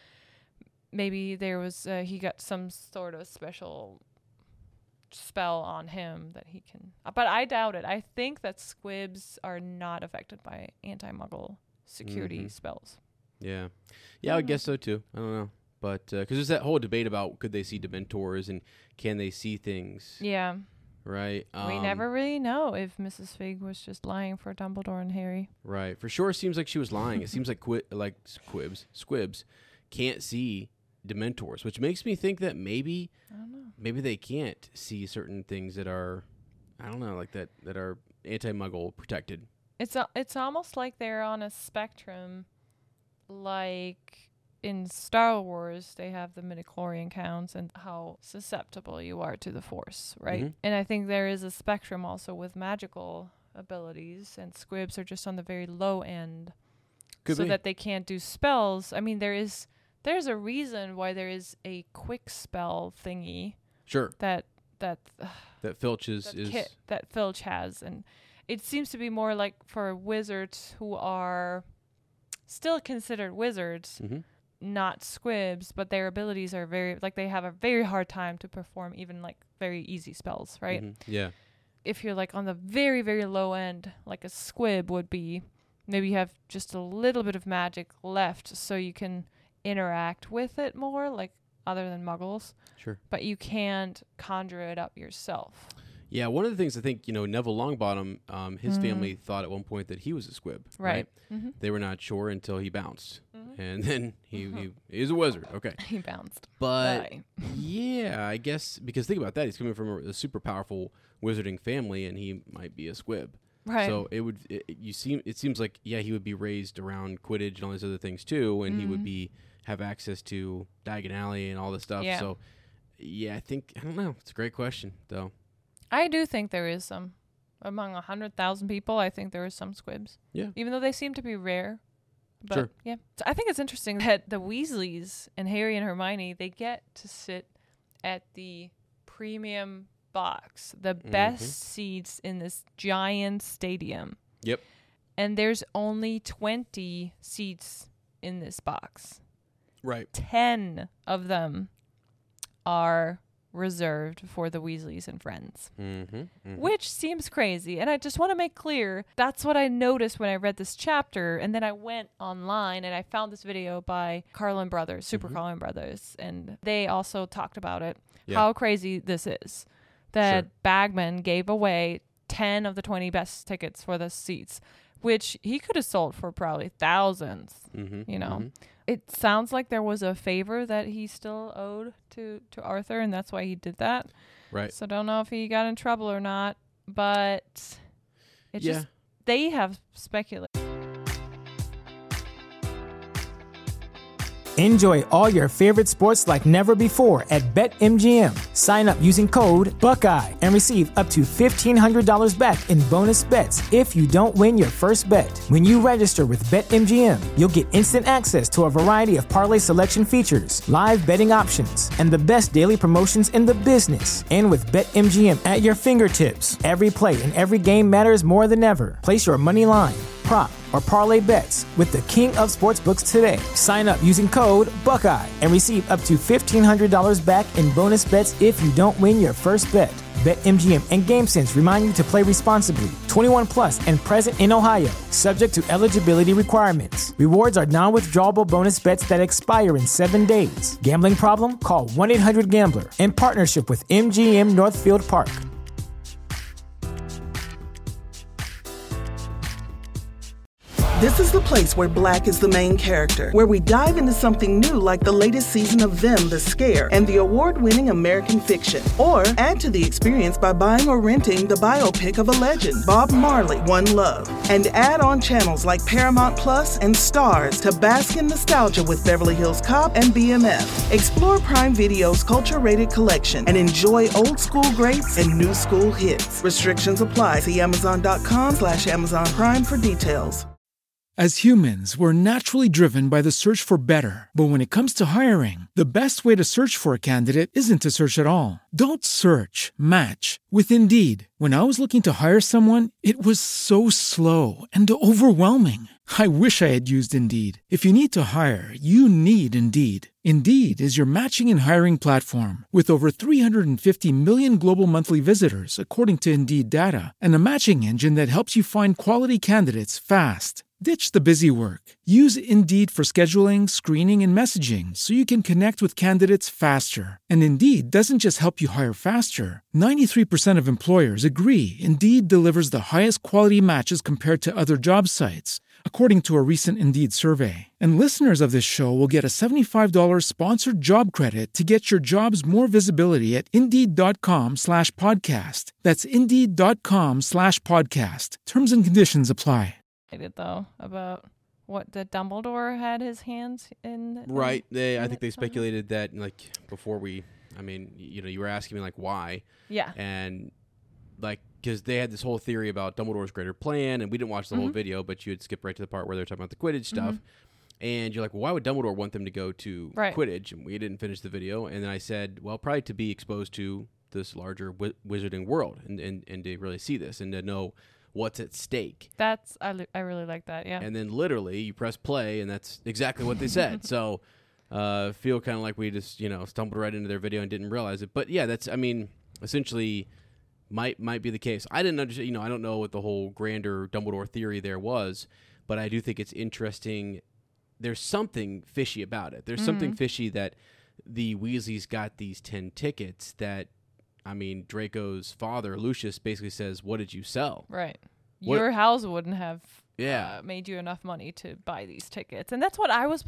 maybe there was he got some sort of special spell on him that he can. But I doubt it. I think that squibs are not affected by anti-muggle security spells. Yeah, I would guess so too. I don't know. But because there's that whole debate about could they see Dementors and can they see things? Yeah. Right. We never really know if Mrs. Fig was just lying for Dumbledore and Harry. Right. For sure, it seems like she was lying. It seems like squibs can't see Dementors, which makes me think that maybe they can't see certain things that are, I don't know, like that are anti-Muggle protected. It's almost like they're on a spectrum, like in Star Wars, they have the midichlorian counts and how susceptible you are to the Force, right? And I think there is a spectrum also with magical abilities, and squibs are just on the very low end, that they can't do spells. I mean, there's a reason why there is a quick spell thingy. Sure. That Filch that Filch has, and it seems to be more like for wizards who are still considered wizards. Not squibs, but their abilities are they have a very hard time to perform even like very easy spells, right? Yeah. If you're like on the very, very low end, like a squib would be, maybe you have just a little bit of magic left so you can interact with it more, like other than muggles. Sure. But you can't conjure it up yourself. Yeah, one of the things I think, Neville Longbottom, his family thought at one point that he was a squib. Right. They were not sure until he bounced. And then he is a wizard. Okay. He bounced. But, yeah, I guess, because think about that. He's coming from a super powerful wizarding family, and he might be a squib. Right. So it seems like, yeah, he would be raised around Quidditch and all these other things, too, and he would have access to Diagon Alley and all this stuff. Yeah. So, yeah, I don't know. It's a great question, though. I do think there is some. Among 100,000 people, I think there is some squibs. Yeah. Even though they seem to be rare. But sure. Yeah. So I think it's interesting that the Weasleys and Harry and Hermione, they get to sit at the premium box, the best seats in this giant stadium. Yep. And there's only 20 seats in this box. Right. 10 of them are reserved for the Weasleys and friends, which seems crazy. And I just want to make clear, that's what I noticed when I read this chapter. And then I went online and I found this video by Carlin Brothers, Super Carlin Brothers, and they also talked about it, how crazy this is, that Bagman gave away 10 of the 20 best tickets for the seats, which he could have sold for probably thousands, It sounds like there was a favor that he still owed to Arthur, and that's why he did that. Right. So don't know if he got in trouble or not, but it's just, they have speculated. Enjoy all your favorite sports like never before at BetMGM. Sign up using code Buckeye and receive up to $1,500 back in bonus bets if you don't win your first bet. When you register with BetMGM, you'll get instant access to a variety of parlay selection features, live betting options, and the best daily promotions in the business. And with BetMGM at your fingertips, every play and every game matters more than ever. Place your money line, prop, or parlay bets with the king of sportsbooks today. Sign up using code Buckeye and receive up to $1,500 back in bonus bets if you don't win your first bet. BetMGM and GameSense remind you to play responsibly. 21 plus and present in Ohio, subject to eligibility requirements. Rewards are non-withdrawable bonus bets that expire in 7 days. Gambling problem? Call 1-800-GAMBLER. In partnership with MGM Northfield Park. This is the place where Black is the main character, where we dive into something new like the latest season of Them, The Scare, and the award-winning American Fiction. Or add to the experience by buying or renting the biopic of a legend, Bob Marley, One Love. And add on channels like Paramount Plus and Stars to bask in nostalgia with Beverly Hills Cop and BMF. Explore Prime Video's culture-rated collection and enjoy old school greats and new school hits. Restrictions apply. See Amazon.com/Amazon Prime for details. As humans, we're naturally driven by the search for better. But when it comes to hiring, the best way to search for a candidate isn't to search at all. Don't search, match with Indeed. When I was looking to hire someone, it was so slow and overwhelming. I wish I had used Indeed. If you need to hire, you need Indeed. Indeed is your matching and hiring platform with over 350 million global monthly visitors, according to Indeed data, and a matching engine that helps you find quality candidates fast. Ditch the busy work. Use Indeed for scheduling, screening, and messaging so you can connect with candidates faster. And Indeed doesn't just help you hire faster. 93% of employers agree Indeed delivers the highest quality matches compared to other job sites, according to a recent Indeed survey. And listeners of this show will get a $75 sponsored job credit to get your jobs more visibility at Indeed.com/podcast. That's Indeed.com/podcast. Terms and conditions apply. Though about what the Dumbledore had his hands in. Right. I think they speculated that like before you were asking me like why. Yeah. And like because they had this whole theory about Dumbledore's greater plan, and we didn't watch the whole video, but you had skipped right to the part where they're talking about the Quidditch stuff. And you're like, well, why would Dumbledore want them to go to Quidditch? And we didn't finish the video. And then I said, well, probably to be exposed to this larger wizarding world and to really see this and to know what's at stake. I really like that, yeah. And then literally you press play, and that's exactly what they said. So feel kind of like we just, stumbled right into their video and didn't realize it. But yeah, essentially might be the case. I didn't understand, I don't know what the whole grander Dumbledore theory there was, but I do think it's interesting. There's something fishy about it. There's something fishy that the Weasleys got these 10 tickets that, Draco's father, Lucius, basically says, what did you sell? Right. Your house wouldn't have made you enough money to buy these tickets. And that's what that's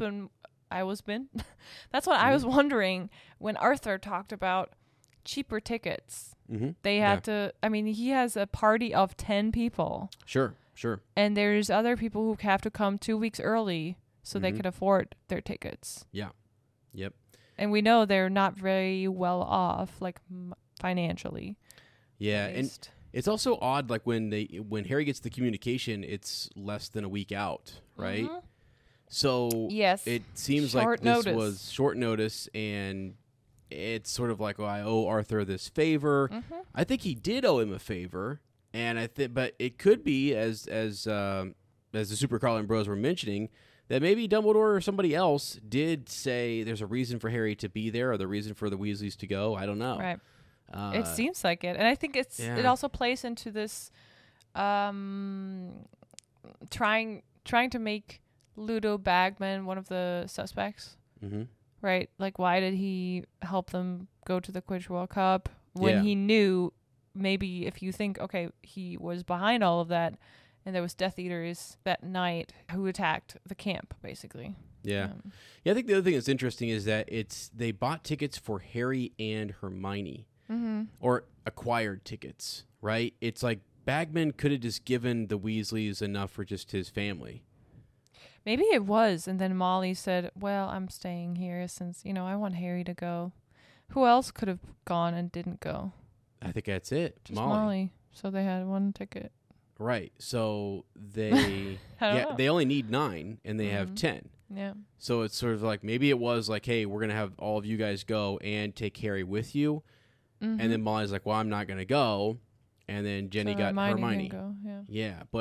what I was wondering when Arthur talked about cheaper tickets. They had to, he has a party of 10 people. Sure. And there's other people who have to come 2 weeks early so they can afford their tickets. Yeah. Yep. And we know they're not very well off, like financially. Yeah, and it's also odd, like when Harry gets the communication, it's less than a week out, right? So yes, it seems like this was short notice, and it's sort of like, oh, I owe Arthur this favor. I think he did owe him a favor, and but it could be as the Super Carlin Bros were mentioning, that maybe Dumbledore or somebody else did say there's a reason for Harry to be there or the reason for the Weasleys to go. I don't know. Right. It seems like it. And I think it also plays into this trying to make Ludo Bagman one of the suspects. Right? Like, why did he help them go to the Quidditch World Cup when he knew, maybe if you think, okay, he was behind all of that, and there was Death Eaters that night who attacked the camp, basically. Yeah. I think the other thing that's interesting is that they bought tickets for Harry and Hermione, or acquired tickets, right? It's like Bagman could have just given the Weasleys enough for just his family. Maybe it was, and then Molly said, well, I'm staying here since, I want Harry to go. Who else could have gone and didn't go? I think that's it. Just Molly. So they had one ticket. Right. So they they only need 9 and they have 10. Yeah. So it's sort of like, maybe it was like, hey, we're going to have all of you guys go and take Harry with you. And then Molly's like, well, I'm not going to go. And then Jenny got Hermione. Go, yeah. But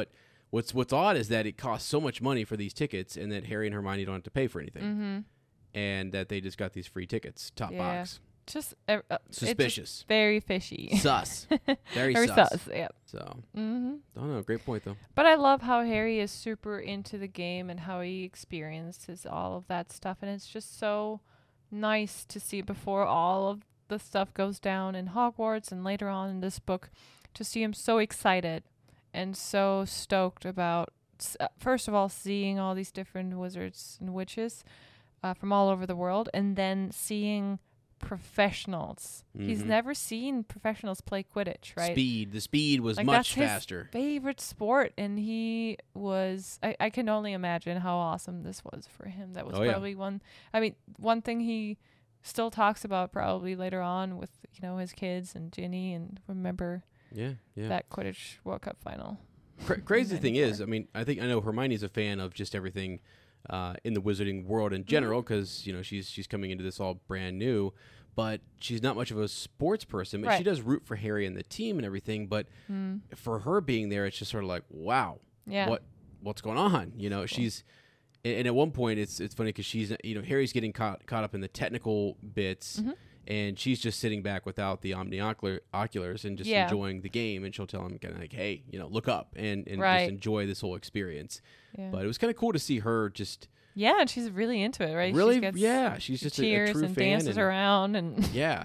What's odd is that it costs so much money for these tickets, and that Harry and Hermione don't have to pay for anything, and that they just got these free tickets, top box. Just suspicious, just very fishy, sus, very sus. Yeah. So, don't know. Great point though. But I love how Harry is super into the game and how he experiences all of that stuff, and it's just so nice to see before all of the stuff goes down in Hogwarts and later on in this book, to see him so excited and so stoked about, first of all, seeing all these different wizards and witches from all over the world, and then seeing professionals. He's never seen professionals play Quidditch, right? The speed was like much that's faster. His favorite sport, and he was. I can only imagine how awesome this was for him. That was probably one. I mean, one thing he still talks about probably later on with his kids and Ginny, and remember that Quidditch World Cup final. Crazy thing is, I mean, I know Hermione's a fan of just everything in the wizarding world in general, because she's coming into this all brand new, but she's not much of a sports person. But she does root for Harry and the team and everything. But for her being there, it's just sort of like, wow, what's going on? She's and at one point it's funny because she's Harry's getting caught up in the technical bits. And she's just sitting back without the oculars and just enjoying the game. And she'll tell him kind of like, hey, look up and just enjoy this whole experience. Yeah. But it was kind of cool to see her just. Yeah, and she's really into it, right? Really? She's just cheers a true and fan. Dances around and. Yeah.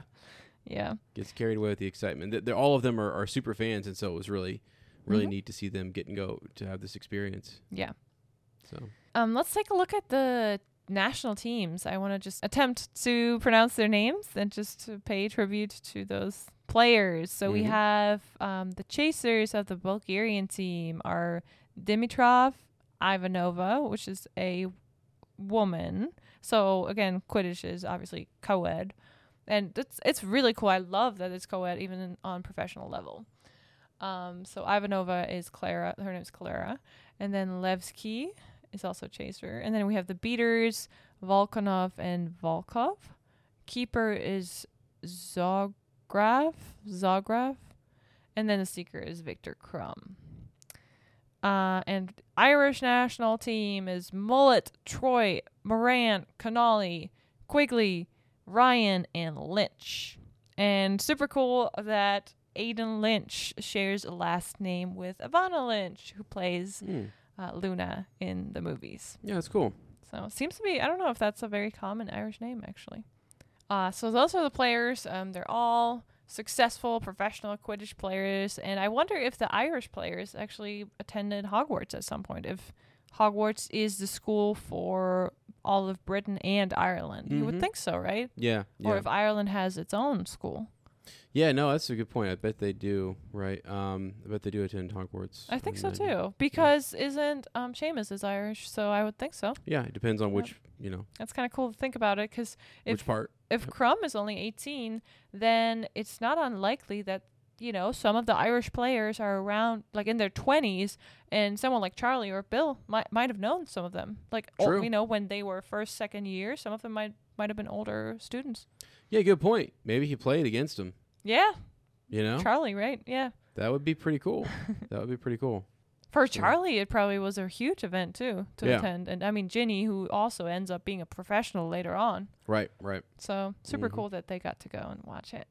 Gets carried away with the excitement. All of them are super fans. And so it was really neat to see them to have this experience. Yeah. So. Let's take a look at the national teams. I want to just attempt to pronounce their names and just to pay tribute to those players. So we have the chasers of the Bulgarian team are Dimitrov Ivanova, which is a woman. So again, Quidditch is obviously co-ed, and it's really cool. I love that it's co-ed even on professional level. So Ivanova is Clara. Her name is Clara, and then Levski is also chaser. And then we have the beaters, Volkanov and Volkov. Keeper is Zograf. And then the seeker is Victor Crumb. And Irish national team is Mullet, Troy, Morant, Connolly, Quigley, Ryan, and Lynch. And super cool that Aidan Lynch shares a last name with Ivana Lynch, who plays Luna in the movies. Yeah, that's cool. So it seems to be, I don't know if that's a very common Irish name, actually. So those are the players. They're all successful professional Quidditch players. And I wonder if the Irish players actually attended Hogwarts at some point. If Hogwarts is the school for all of Britain and Ireland. You would think so, right? Yeah. Or if Ireland has its own school. Yeah, no, that's a good point. I bet they do, right? I bet they do attend Hogwarts. I think so too, because isn't Seamus is Irish, so I would think so. Yeah, it depends on which, That's kind of cool to think about it, because which part? If Crumb is only 18, then it's not unlikely that some of the Irish players are around, like in their 20s, and someone like Charlie or Bill might have known some of them, like when they were first, second year. Some of them might have been older students. Yeah, good point. Maybe he played against him. Yeah. Charlie, right? Yeah. That would be pretty cool. For Charlie, it probably was a huge event, too, to attend. And, I mean, Ginny, who also ends up being a professional later on. Right. So, super cool that they got to go and watch it.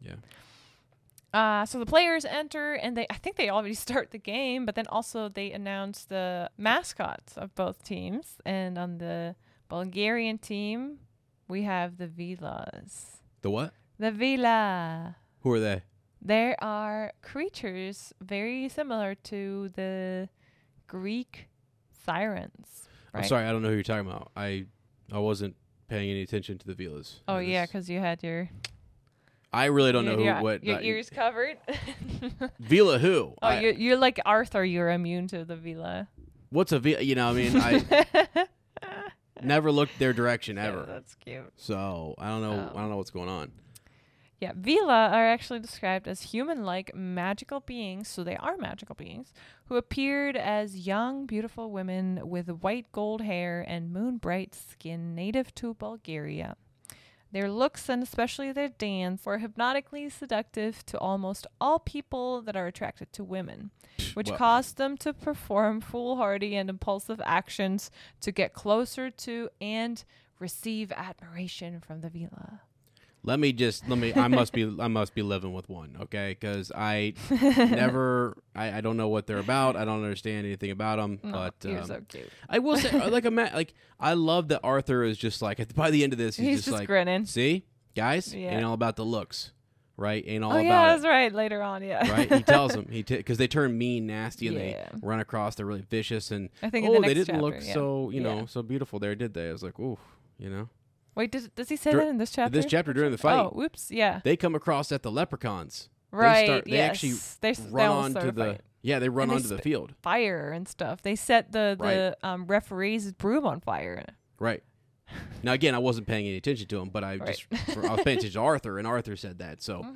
Yeah. So the players enter, and I think they already start the game, but then also they announce the mascots of both teams. And on the Bulgarian team, we have the Vilas. The what? The Vila. Who are they? They are creatures very similar to the Greek sirens. Right? I'm sorry, I don't know who you're talking about. I wasn't paying any attention to the Vilas. Oh, yeah, because you had your... I really don't know what... Your ears covered. Vila who? Oh, you're like Arthur. You're immune to the Vila. What's a Vila? I never looked their direction ever. Yeah, that's cute. So I don't know. I don't know what's going on. Yeah, Vila are actually described as human-like magical beings, so they are magical beings, who appeared as young, beautiful women with white gold hair and moon-bright skin native to Bulgaria. Their looks and especially their dance were hypnotically seductive to almost all people that are attracted to women, which caused them to perform foolhardy and impulsive actions to get closer to and receive admiration from the Vila. I must be living with one, okay? Because I don't know what they're about. I don't understand anything about them. But you're so cute. I will say, I love that Arthur is just like, by the end of this, he's just like grinning. See, guys, ain't all about the looks, right? Ain't all about it. That's right. Later on, yeah. Right? He tells them because they turn mean, nasty, and they run across. They're really vicious, and I think they didn't look so so beautiful there, did they? I was like, ooh, Wait, does he say that in this chapter? This chapter during the fight. Oh, whoops, yeah. They come across at the leprechauns. Right, They actually run onto the they run onto the field. Fire and stuff. They set the referee's broom on fire. Right. Now again, I wasn't paying any attention to him, but I was paying attention to Arthur, and Arthur said that. So,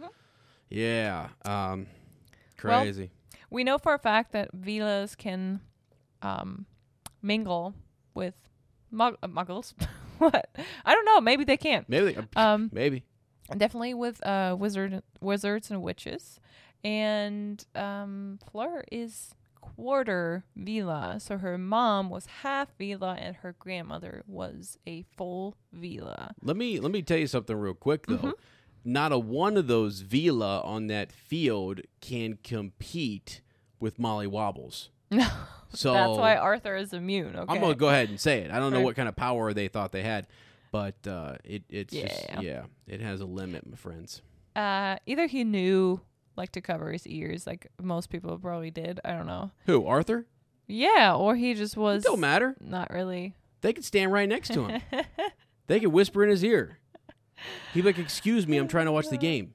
crazy. Well, we know for a fact that Vilas can mingle with muggles. What? I don't know. Maybe they can't. Maybe. Maybe. Definitely with wizards and witches. And Fleur is quarter Vila. So her mom was half Vila and her grandmother was a full Vila. Let me tell you something real quick, though. Mm-hmm. Not a one of those Vila on that field can compete with Molly Wobbles. No. So that's why Arthur is immune. Okay. I'm gonna go ahead and say it. I don't know what kind of power they thought they had, but it's it has a limit, my friends. Either he knew to cover his ears, like most people probably did. I don't know. Who, Arthur? Yeah, or he just was. It don't matter. Not really. They could stand right next to him. They could whisper in his ear. He'd be like, "Excuse me, I'm trying to watch the game."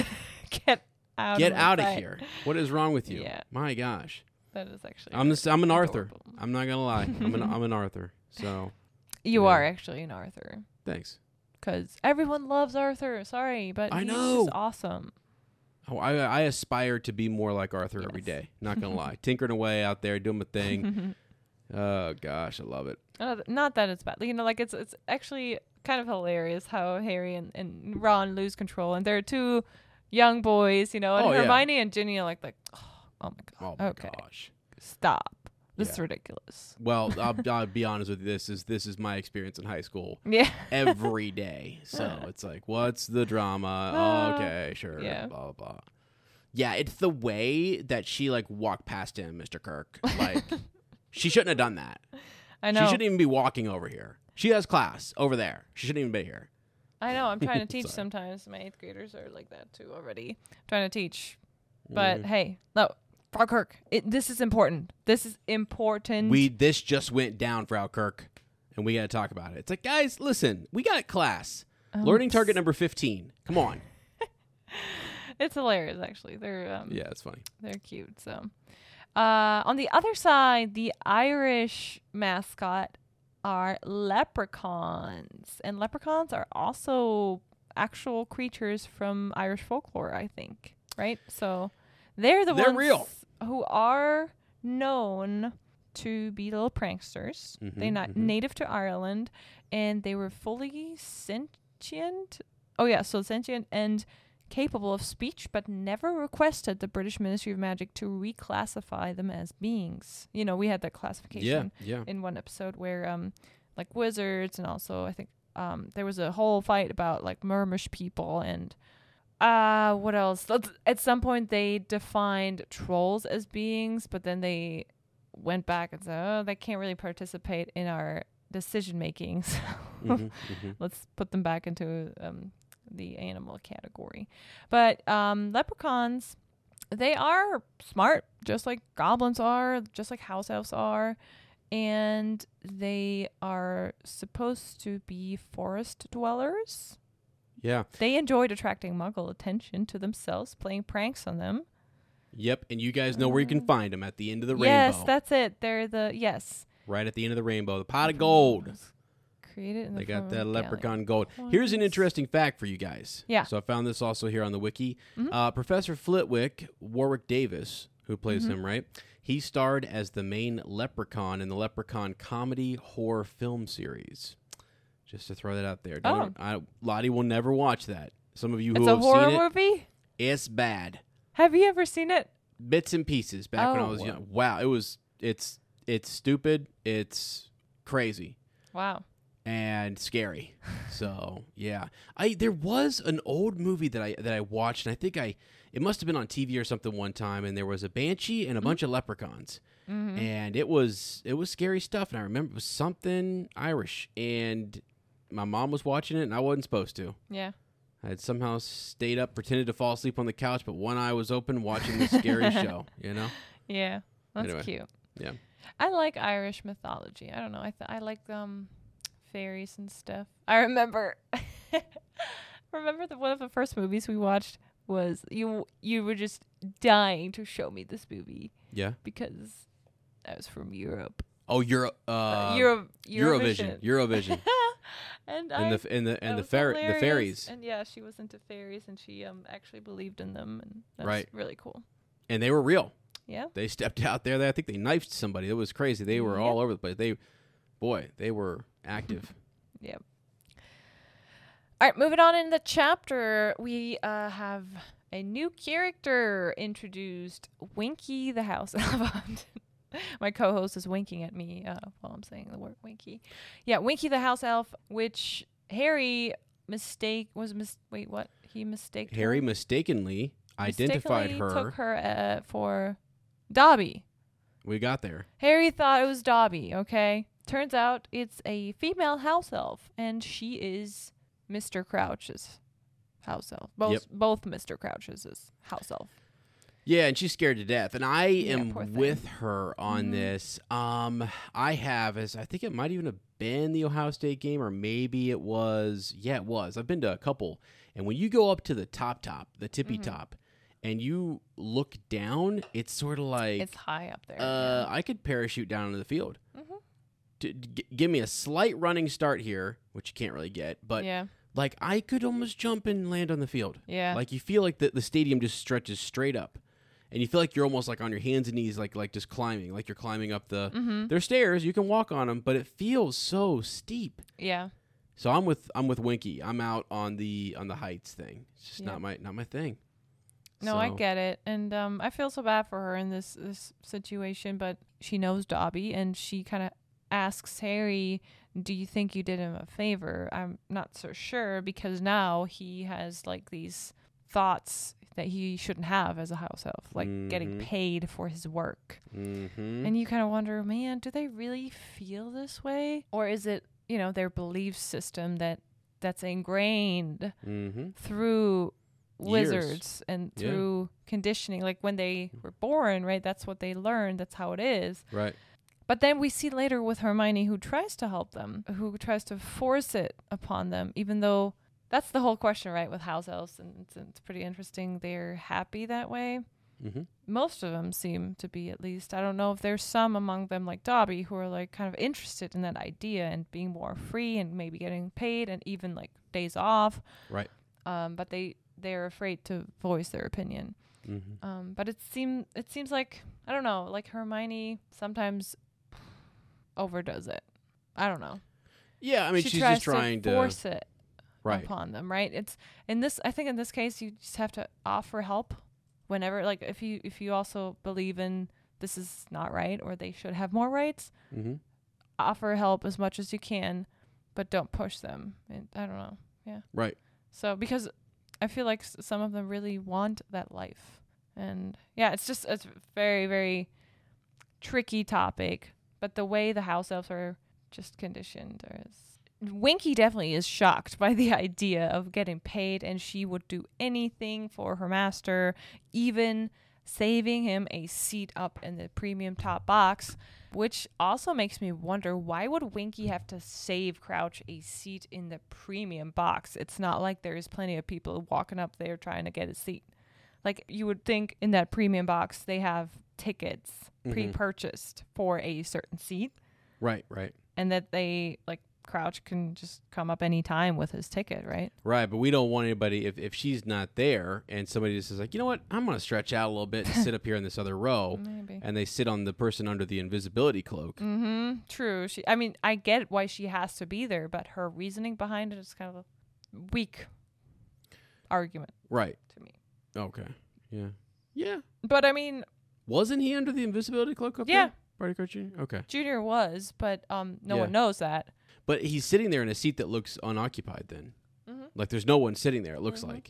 Get out of here! What is wrong with you? Yeah. My gosh. That is actually. I'm an adorable. Arthur. I'm not gonna lie. I'm an Arthur. So. You are actually an Arthur. Thanks. Because everyone loves Arthur. Sorry, but he's just awesome. Oh, I aspire to be more like Arthur every day. Not gonna lie, tinkering away out there, doing my thing. Oh gosh, I love it. Not that it's bad. It's actually kind of hilarious how Harry and Ron lose control, and they're two young boys, and Hermione and Ginny are like. Oh my god! Okay, gosh. Stop. This is ridiculous. Well, I'll be honest with you. This is my experience in high school. Yeah. Every day. So it's like, what's the drama? Okay, sure. Yeah. Blah, blah, blah. Yeah, it's the way that she walked past him, Mr. Kirk. She shouldn't have done that. I know. She shouldn't even be walking over here. She has class over there. She shouldn't even be here. I know. I'm trying to teach sometimes. My 8th graders are like that too already. I'm trying to teach. But hey, no. Frau Kirk, this is important. This is important. This just went down, Frau Kirk, and we got to talk about it. It's like, guys, listen, we got a class. Learning target number 15. Come on. It's hilarious, actually. They're yeah, it's funny. They're cute. So, on the other side, the Irish mascot are leprechauns, and leprechauns are also actual creatures from Irish folklore, I think. Right? So they're ones real. Who are known to be little pranksters. They're not native to Ireland, and they were fully sentient. Oh yeah, so sentient and capable of speech, but never requested the British Ministry of Magic to reclassify them as beings. We had that classification in one episode where wizards, and also I think there was a whole fight about Mermish people and what else? At some point they defined trolls as beings, but then they went back and said, oh, they can't really participate in our decision making. So let's put them back into the animal category. But leprechauns, they are smart, just like goblins are, just like house elves are. And they are supposed to be forest dwellers. Yeah. They enjoyed attracting Muggle attention to themselves, playing pranks on them. Yep, and you guys know where you can find them at the end of the rainbow. Yes, that's it. They're right at the end of the rainbow, the pot of gold. Created in they got that leprechaun gold. Here's an interesting fact for you guys. Yeah. So I found this also here on the wiki. Professor Flitwick, Warwick Davis, who plays him, right? He starred as the main leprechaun in the Leprechaun comedy horror film series. Just to throw that out there. Lottie will never watch that. Some of you who It's a have horror seen it, movie? it's bad. Have you ever seen it? Bits and pieces back when I was young. Wow, it's stupid. It's crazy. Wow. And scary. So yeah, there was an old movie that I watched, and I think it must have been on TV or something one time, and there was a banshee and a bunch of leprechauns, and it was scary stuff. And I remember it was something Irish, and my mom was watching it, and I wasn't supposed to. Yeah. I had somehow stayed up, pretended to fall asleep on the couch, but one eye was open, watching this scary show. You know? Yeah, that's Anyway. cute. Yeah. I like Irish mythology. I don't know. I like fairies and stuff. I remember one of the first movies we watched was you were just dying to show me this movie. Yeah. Because I was from Europe. Oh, Eurovision. Eurovision. And the fairies. And yeah, she was into fairies, and she actually believed in them, and that's Right. really cool. And they were real. Yeah. They stepped out there. I think they knifed somebody. It was crazy. They were all over the place. They were active. Yep. All right, moving on in the chapter, we have a new character introduced, Winky the house elf. My co-host is winking at me while I'm saying the word Winky. Yeah, Winky the house elf, which Harry mistakenly identified her. Took her for Dobby. We got there. Harry thought it was Dobby, okay? Turns out it's a female house elf, and she is Mr. Crouch's house elf. Both Mr. Crouch's house elf. Yeah, and she's scared to death. And I am poor thing. with her on this. I think it might even have been the Ohio State game, or maybe it was. Yeah, it was. I've been to a couple. And when you go up to the top, the tippy top, and you look down, it's sort of like... It's high up there. I could parachute down into the field. Give me a slight running start here, which you can't really get, but like I could almost jump and land on the field. Yeah. Like you feel like the stadium just stretches straight up. And you feel like you're almost like on your hands and knees, like just climbing, like you're climbing up the. There's stairs, you can walk on them, but it feels so steep. Yeah. So I'm with Winky. I'm out on the heights thing. It's just not my thing. No, I get it, and I feel so bad for her in this situation. But she knows Dobby, and she kind of asks Harry, "Do you think you did him a favor?" I'm not so sure, because now he has like these thoughts that he shouldn't have as a house elf, like getting paid for his work. And you kind of wonder, man, do they really feel this way? Or is it, their belief system that's ingrained through wizards and through conditioning? Like when they were born, right? That's what they learned. That's how it is. Right. But then we see later with Hermione, who tries to help them, who tries to force it upon them, even though... That's the whole question, right, with house elves, and it's pretty interesting. They're happy that way. Most of them seem to be, at least. I don't know if there's some among them, like Dobby, who are like kind of interested in that idea and being more free and maybe getting paid and even like days off. Right. But they're afraid to voice their opinion. But it seems like, I don't know, like Hermione sometimes overdoes it. I don't know. Yeah, I mean, she's just trying to force it. Upon them, right? It's I think in this case you just have to offer help whenever, like if you also believe in this is not right or they should have more rights, offer help as much as you can, but don't push them. And I don't know. Yeah. Right. So because I feel like some of them really want that life, and it's a very, very tricky topic. But the way the house elves are just conditioned is. Winky definitely is shocked by the idea of getting paid, and she would do anything for her master, even saving him a seat up in the premium top box, which also makes me wonder, why would Winky have to save Crouch a seat in the premium box? It's not like there's plenty of people walking up there trying to get a seat. Like, you would think in that premium box they have tickets pre-purchased for a certain seat. Right. And that they, like, Crouch can just come up any time with his ticket, right? Right, but we don't want anybody, if she's not there and somebody just is like, you know what, I'm going to stretch out a little bit and sit up here in this other row. Maybe. And they sit on the person under the invisibility cloak. Mm-hmm. True. I mean, I get why she has to be there, but her reasoning behind it is kind of a weak argument. Right. To me. Okay. Yeah. Yeah. But I mean, wasn't he under the invisibility cloak up there? Barty Crouch Jr.? Okay. Junior was, but no one knows that. But he's sitting there in a seat that looks unoccupied then. Mm-hmm. Like there's no one sitting there, it looks like.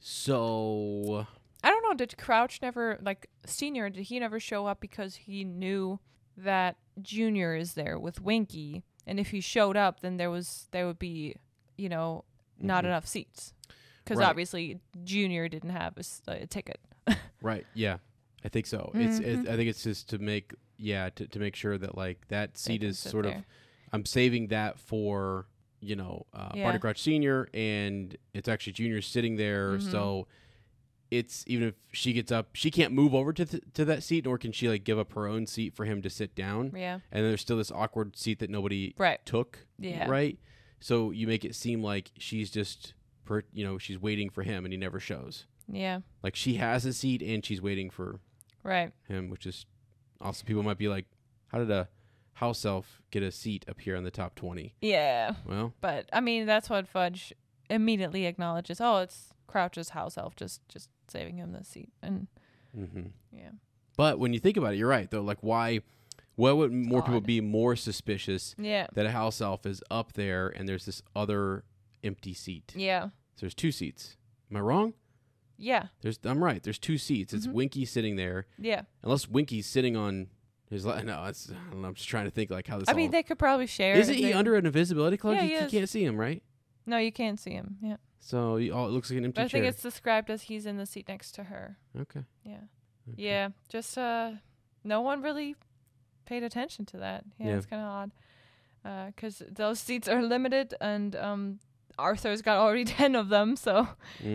So I don't know, did Crouch never, like Senior, did he never show up because he knew that Junior is there with Winky, and if he showed up then there would be, you know, not enough seats. Because obviously Junior didn't have a ticket. Right, yeah. I think so. Mm-hmm. I think it's just to make to make sure that like that seat is sort there. of, I'm saving that for, you know, Barty Crouch Sr. and it's actually Junior sitting there. Mm-hmm. So it's, even if she gets up, she can't move over to that seat, nor can she like give up her own seat for him to sit down. Yeah. And there's still this awkward seat that nobody took. Yeah. Right. So you make it seem like she's just, she's waiting for him and he never shows. Yeah. Like she has a seat and she's waiting for him, which is also, people might be like, how did a house elf get a seat up here on the top 20? Yeah. Well, but I mean, that's what Fudge immediately acknowledges. Oh, it's Crouch's house elf just saving him the seat. And yeah. But when you think about it, you're right though. Like why would more people be more suspicious that a house elf is up there and there's this other empty seat? Yeah. So there's two seats. Am I wrong? Yeah. I'm right. There's two seats. It's Winky sitting there. Yeah. Unless Winky's sitting on his I don't know. I'm just trying to think like how this. I mean, they could probably share. Isn't he under an invisibility cloak? Yeah, you can't see him, right? No, you can't see him. Yeah. So it looks like an empty chair. I think it's described as he's in the seat next to her. Okay. Yeah. Okay. Yeah. Just no one really paid attention to that. Yeah. It's kind of odd. Because those seats are limited, and Arthur's got already 10 of them. So,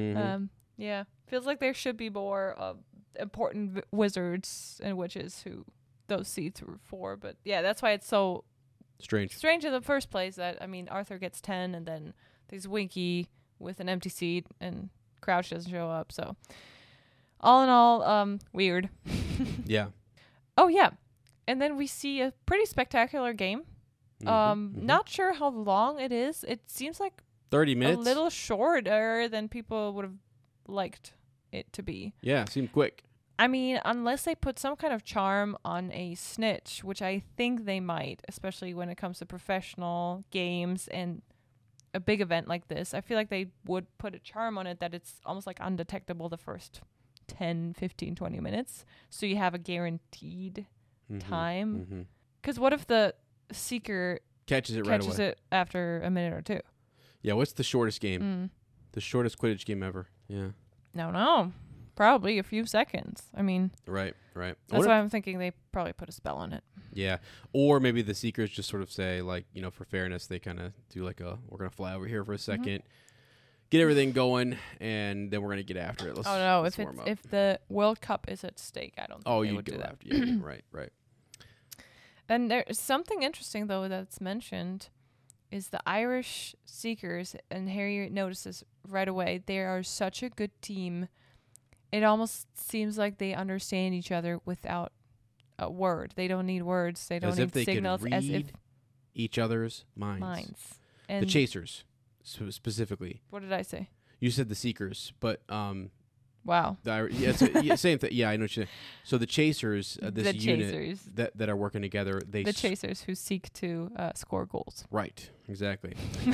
yeah, feels like there should be more important wizards and witches who those seats were for. But yeah, that's why it's so strange in the first place. That, I mean, Arthur gets 10, and then there's Winky with an empty seat, and Crouch doesn't show up. So, all in all, weird. Yeah. Oh yeah, and then we see a pretty spectacular game. Not sure how long it is. It seems like 30 minutes. A little shorter than people would have liked it to be. Yeah, seemed quick. I mean, unless they put some kind of charm on a snitch, which I think they might, especially when it comes to professional games and a big event like this. I feel like they would put a charm on it that it's almost like undetectable the first 10, 15, 20 minutes. So you have a guaranteed time. Because what if the seeker catches it after a minute or two? Yeah, what's the shortest game? The shortest Quidditch game ever. Yeah. No. Probably a few seconds. I mean... Right. That's why I'm thinking they probably put a spell on it. Yeah. Or maybe the Seekers just sort of say, like, for fairness, they kind of do like we're going to fly over here for a second, get everything going, and then we're going to get after it. If the World Cup is at stake, I don't think they would do that. Yeah, right. And there's something interesting, though, that's mentioned is the Irish Seekers, and Harry notices right away, they are such a good team. It almost seems like they understand each other without a word. They don't need words. They don't need signals. As if each other's minds. And the Chasers, specifically. What did I say? You said the Seekers, but wow. Same thing. Yeah, I know what you're saying. So the Chasers, this unit that are working together, the Chasers who seek to score goals. Right, exactly.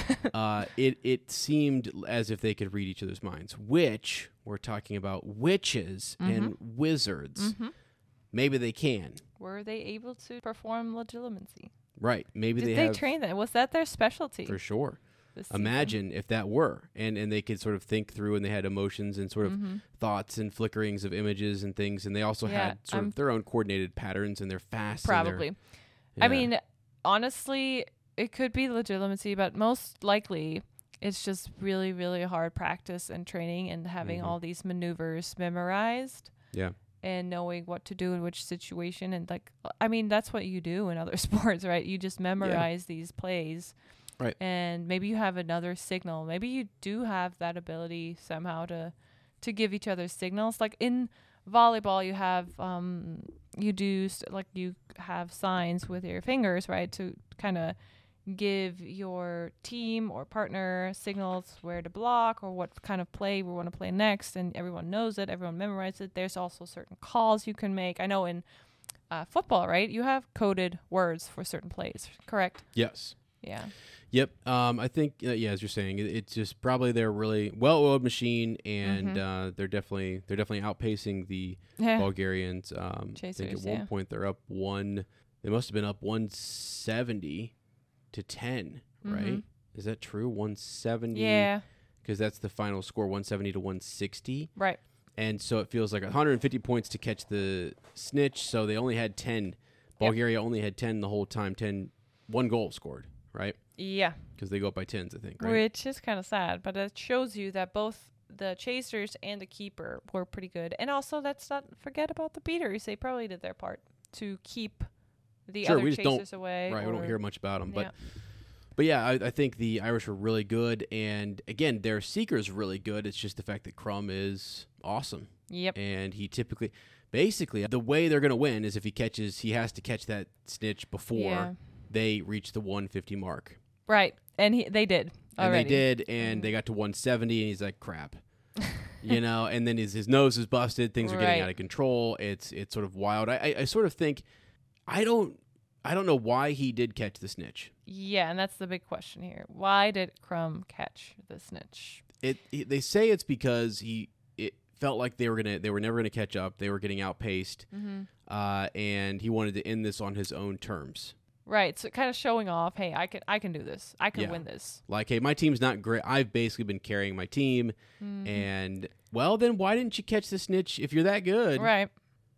It seemed as if they could read each other's minds, which we're talking about witches and wizards. Maybe they can. Were they able to perform legitimacy? Right. Maybe Did they train that? Was that their specialty? For sure. Imagine if that were, and they could sort of think through, and they had emotions and sort of thoughts and flickerings of images and things, and they also had sort of their own coordinated patterns, and they're fast. Probably. I mean, honestly, it could be legitimacy, but most likely it's just really, really hard practice and training and having all these maneuvers memorized. Yeah. And knowing what to do in which situation. And I mean, that's what you do in other sports, right? You just memorize these plays. Right. And maybe you have another signal. Maybe you do have that ability somehow to give each other signals. Like in volleyball, you have you have signs with your fingers, right, to kind of give your team or partner signals where to block or what kind of play we want to play next, and everyone knows it, everyone memorizes it. There's also certain calls you can make. I know in football, right, you have coded words for certain plays, correct? Yes. Yeah. Yep. I think, as you're saying, it's just probably they're really well-oiled machine, and they're definitely outpacing the Bulgarians. Chasers, I think at one point they're up they must have been up 170 to 10, right? Is that true? 170? Yeah. Because that's the final score, 170 to 160. Right. And so it feels like 150 points to catch the snitch, so they only had 10. Bulgaria only had 10 the whole time, 1 goal scored, right? Yeah. Because they go up by 10s, I think, right? Which is kind of sad, but it shows you that both the chasers and the keeper were pretty good. And also, let's not forget about the beaters. They probably did their part to keep the other chasers away. Right, we don't hear much about them. But yeah, I think the Irish were really good. And again, their seeker's really good. It's just the fact that Crum is awesome. Yep. And he basically, the way they're going to win is if he has to catch that snitch before they reach the 150 mark. Right. And they did. And already. they did, and they got to 170, and he's like, crap. And then his nose is busted. Things are getting out of control. It's sort of wild. I sort of think, I don't know why he did catch the snitch. Yeah, and that's the big question here. Why did Crum catch the snitch? They say it's because it felt like they were never gonna catch up. They were getting outpaced, and he wanted to end this on his own terms. Right, so kind of showing off, hey, I can do this. I can win this. Like, hey, my team's not great. I've basically been carrying my team, and, well, then why didn't you catch the snitch if you're that good? Right.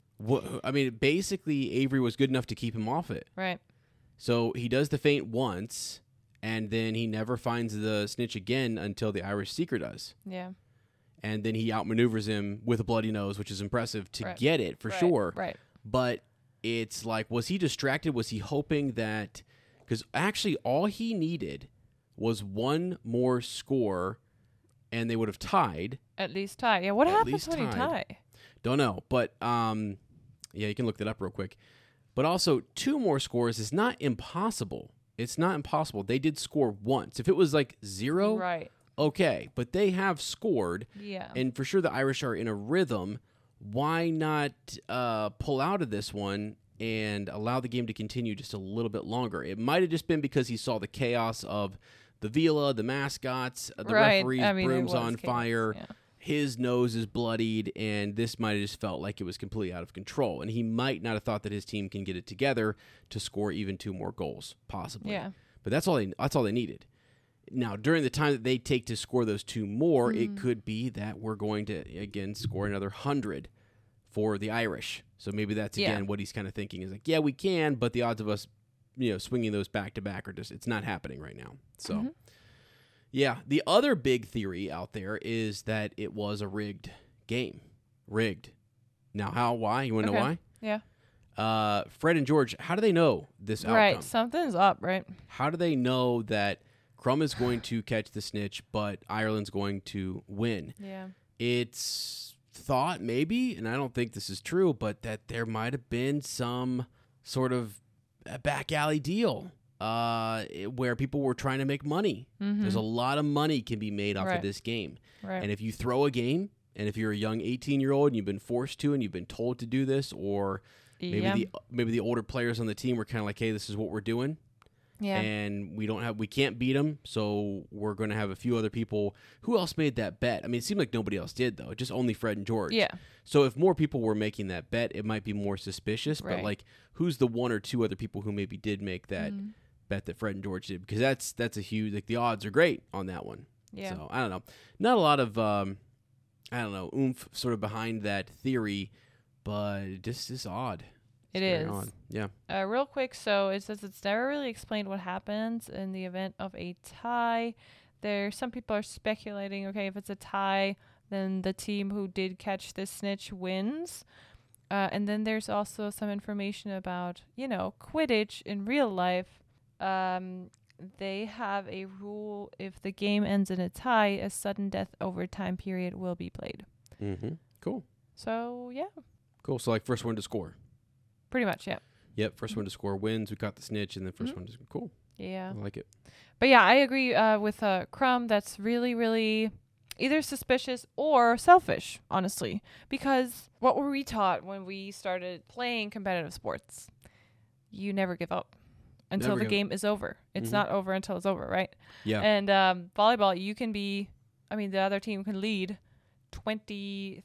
I mean, basically, Avery was good enough to keep him off it. Right. So he does the feint once, and then he never finds the snitch again until the Irish seeker does. Yeah. And then he outmaneuvers him with a bloody nose, which is impressive to get it, for sure. Right. But it's like, was he distracted? Was he hoping that... Because actually, all he needed was one more score, and they would have tied. At least tie. Yeah, what happens when you tie? Don't know. But, you can look that up real quick. But also, 2 more scores is not impossible. It's not impossible. They did score once. If it was like 0, right, okay. But they have scored. Yeah. And for sure the Irish are in a rhythm. Why not pull out of this one and allow the game to continue just a little bit longer? It might have just been because he saw the chaos of the Vila, the mascots, the referee's broom's on fire. Yeah. His nose is bloodied, and this might have just felt like it was completely out of control. And he might not have thought that his team can get it together to score even 2 more goals, possibly. Yeah. But that's all they needed. Now, during the time that they take to score those 2 more, it could be that we're going to, again, score another 100 for the Irish. So maybe that's, again, what he's kind of thinking is like, yeah, we can, but the odds of us, swinging those back-to-back are just, it's not happening right now. So... Yeah, the other big theory out there is that it was a rigged game. Rigged. Now, how? Why? You want to know why? Yeah. Fred and George, how do they know this outcome? Right, something's up, right? How do they know that Crum is going to catch the snitch, but Ireland's going to win? Yeah. It's thought, maybe, and I don't think this is true, but that there might have been some sort of a back alley deal. Where people were trying to make money. There's a lot of money can be made off of this game. Right. And if you throw a game, and if you're a young 18-year-old and you've been forced to and you've been told to do this, or maybe the older players on the team were kind of like, hey, this is what we're doing. Yeah. And we can't beat them, so we're going to have a few other people. Who else made that bet? I mean, it seemed like nobody else did, though. Just only Fred and George. Yeah. So if more people were making that bet, it might be more suspicious. Right. But, like, who's the 1 or 2 other people who maybe did make that bet that Fred and George did? Because that's a huge, like, the odds are great on that one. Yeah. So I don't know. Not a lot of oomph sort of behind that theory, but this is odd. It is. Odd. Yeah. Real quick, so it says it's never really explained what happens in the event of a tie. Some people are speculating, okay, if it's a tie, then the team who did catch the snitch wins. And then there's also some information about, Quidditch in real life. they have a rule: if the game ends in a tie, a sudden death overtime period will be played. Mm-hmm. Cool. So yeah, Cool. So like first one to score. pretty much, yeah. Yep. First one to score wins. We caught the snitch, and then first one to cool. Yeah. I like it. But yeah, I agree with Crumb. That's really, really either suspicious or selfish, honestly. Because what were we taught when we started playing competitive sports? You never give up until Never the give game is over. It's not over until it's over, right? Yeah. And volleyball, you can be, the other team can lead 23-2.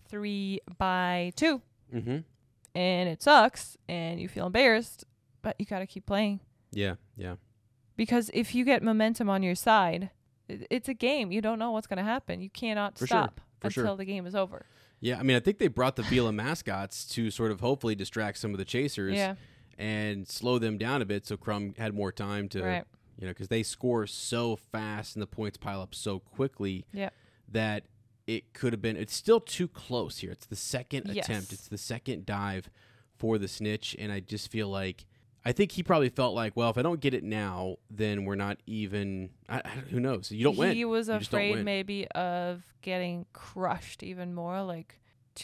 Mm-hmm. And it sucks, and you feel embarrassed, but you got to keep playing. Yeah. Yeah. Because if you get momentum on your side, it's a game. You don't know what's going to happen. You cannot stop until the game is over. Yeah, I mean, I think they brought the Vila mascots to sort of hopefully distract some of the chasers and slow them down a bit so Crumb had more time to, because they score so fast and the points pile up so quickly that it could have been, it's still too close here. It's the second attempt. It's the second dive for the snitch, and I just feel like, I think he probably felt like, well, if I don't get it now, then we're not even, who knows? You don't win. He was afraid maybe of getting crushed even more, like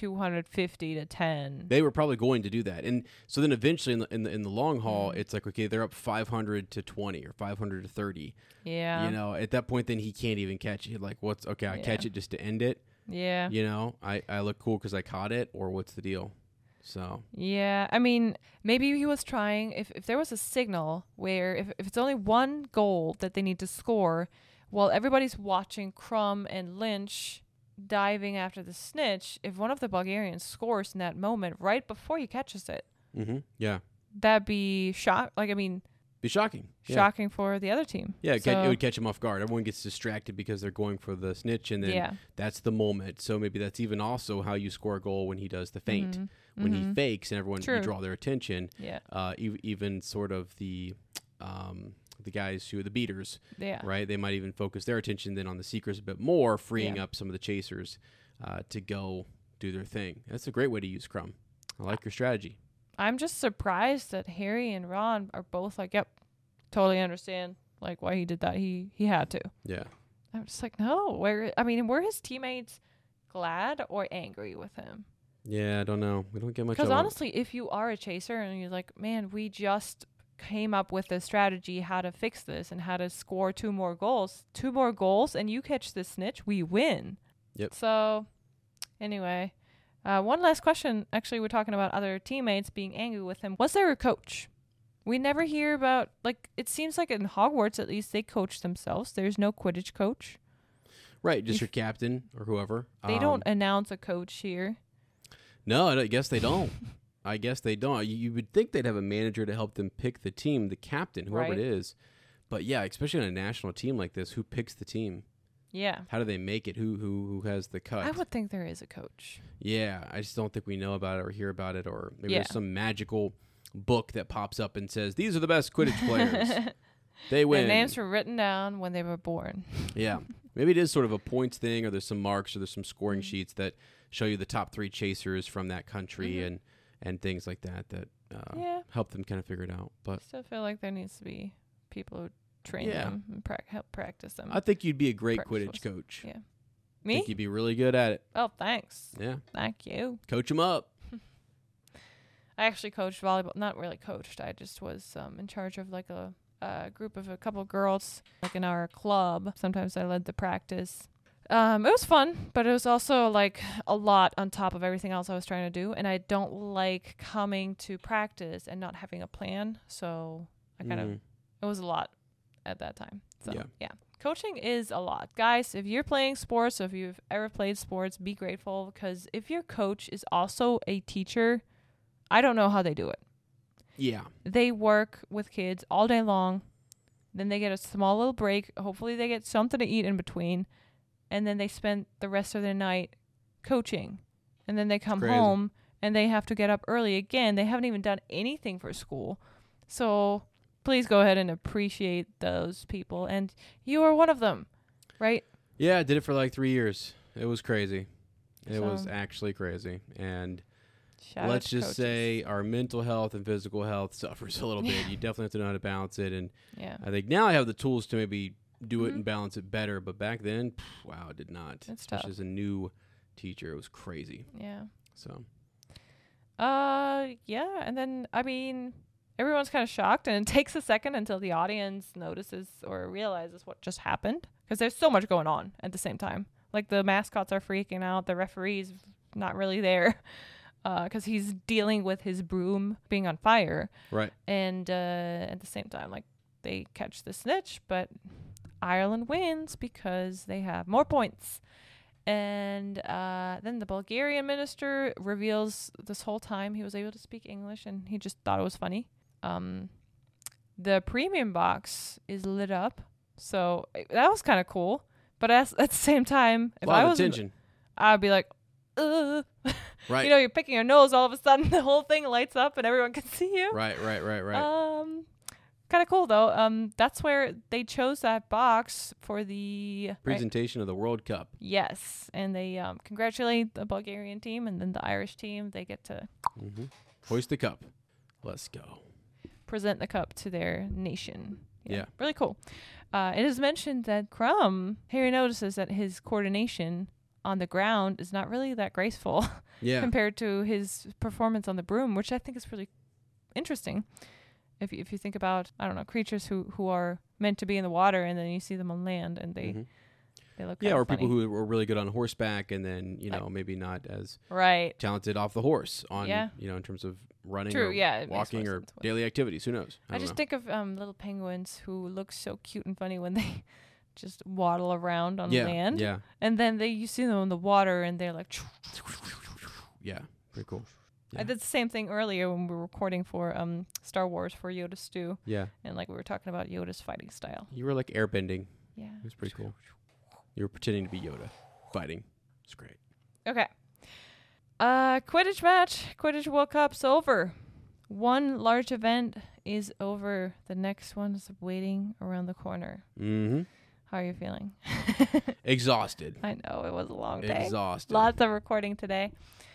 250-10. They were probably going to do that. And so then eventually in the long haul, it's like, okay, they're up 500-20 or 500-30. Yeah. At that point, then he can't even catch it. Like, I catch it just to end it. Yeah. I look cool because I caught it, or what's the deal? So yeah, maybe he was trying, if there was a signal where if it's only one goal that they need to score while everybody's watching Crumb and Lynch diving after the snitch, if one of the Bulgarians scores in that moment right before he catches it, that'd be be shocking. Shocking for the other team. Yeah, it would catch them off guard. Everyone gets distracted because they're going for the snitch, and then that's the moment. So maybe that's even also how you score a goal when he does the feint. When he fakes and everyone you draw their attention. Yeah. Even sort of the guys who are the beaters. Yeah. Right? They might even focus their attention then on the seekers a bit more, freeing up some of the chasers to go do their thing. That's a great way to use Crumb. I like your strategy. I'm just surprised that Harry and Ron are both like, yep, totally understand like why he did that. He had to. Yeah. I'm just like, no. Were his teammates glad or angry with him? Yeah, I don't know. We don't get much. Because honestly, if you are a chaser and you're like, man, we just came up with a strategy how to fix this and how to score two more goals, and you catch the snitch, we win. Yep. So, anyway, one last question. Actually, we're talking about other teammates being angry with him. Was there a coach? We never hear about, it seems like in Hogwarts, at least, they coach themselves. There's no Quidditch coach. Right, just your captain or whoever. They don't announce a coach here. No, I guess they don't. You would think they'd have a manager to help them pick the team, the captain, whoever it is. But yeah, especially on a national team like this, who picks the team? Yeah. How do they make it? Who has the cut? I would think there is a coach. Yeah, I just don't think we know about it or hear about it, or maybe there's some magical book that pops up and says, these are the best Quidditch players. They win. Their names were written down when they were born. Yeah. Maybe it is sort of a points thing, or there's some marks, or there's some scoring sheets that show you the top 3 chasers from that country and things like that help them kind of figure it out. But I still feel like there needs to be people who train them and help practice them. I think you'd be a great Quidditch coach. Yeah. Me? I think you'd be really good at it. Oh, thanks. Yeah. Thank you. Coach them up. I actually coached volleyball. Not really coached. I just was in charge of like a group of a couple of girls like in our club. Sometimes I led the practice. It was fun, but it was also like a lot on top of everything else I was trying to do. And I don't like coming to practice and not having a plan. So I it was a lot at that time. So yeah. Coaching is a lot. Guys, if you're playing sports, or if you've ever played sports, be grateful, because if your coach is also a teacher, I don't know how they do it. Yeah. They work with kids all day long. Then they get a small little break. Hopefully they get something to eat in between. And then they spend the rest of their night coaching. And then they come home and they have to get up early again. They haven't even done anything for school. So please go ahead and appreciate those people. And you are one of them, right? Yeah, I did it for like 3 years. It was crazy. It was actually crazy. And let's just say our mental health and physical health suffers a little bit. You definitely have to know how to balance it. And I think now I have the tools to maybe do it and balance it better. But back then, wow, it did not. It's tough. As a new teacher, it was crazy. Yeah. So. Yeah. And then, I mean, everyone's kind of shocked, and it takes a second until the audience notices or realizes what just happened, because there's so much going on at the same time. Like, the mascots are freaking out. The referee's not really there because he's dealing with his broom being on fire. Right. And at the same time, like, they catch the snitch, but Ireland wins because they have more points. And then the Bulgarian minister reveals this whole time he was able to speak English, and he just thought it was funny. The premium box is lit up, so that was kind of cool. But at the same time, if I was attention, I'd be like, ugh. Right. You know, you're picking your nose, all of a sudden the whole thing lights up and everyone can see you. Right. Kind of cool though. That's where they chose that box for the presentation of the World Cup. Yes, and they congratulate the Bulgarian team, and then the Irish team, they get to hoist the cup. Let's go. Present the cup to their nation. Yeah. Really cool. It is mentioned that Harry notices that his coordination on the ground is not really that graceful compared to his performance on the broom, which I think is really interesting. If you think about, I don't know, creatures who are meant to be in the water, and then you see them on land, and they look or funny. people who are really good on horseback, and then maybe not as talented off the horse on in terms of running or walking or daily activities. Who knows? I just think of little penguins who look so cute and funny when they just waddle around on land. Yeah. And then you see them in the water, and they're like yeah, pretty cool. Yeah. I did the same thing earlier when we were recording for Star Wars for Yoda Stew. Yeah. And like we were talking about Yoda's fighting style. You were like airbending. Yeah. It was pretty cool. You were pretending to be Yoda fighting. It's great. Okay. Quidditch match. Quidditch World Cup's over. One large event is over. The next one is waiting around the corner. Mm-hmm. How are you feeling? Exhausted. I know. It was a long day. Exhausted. Lots of recording today.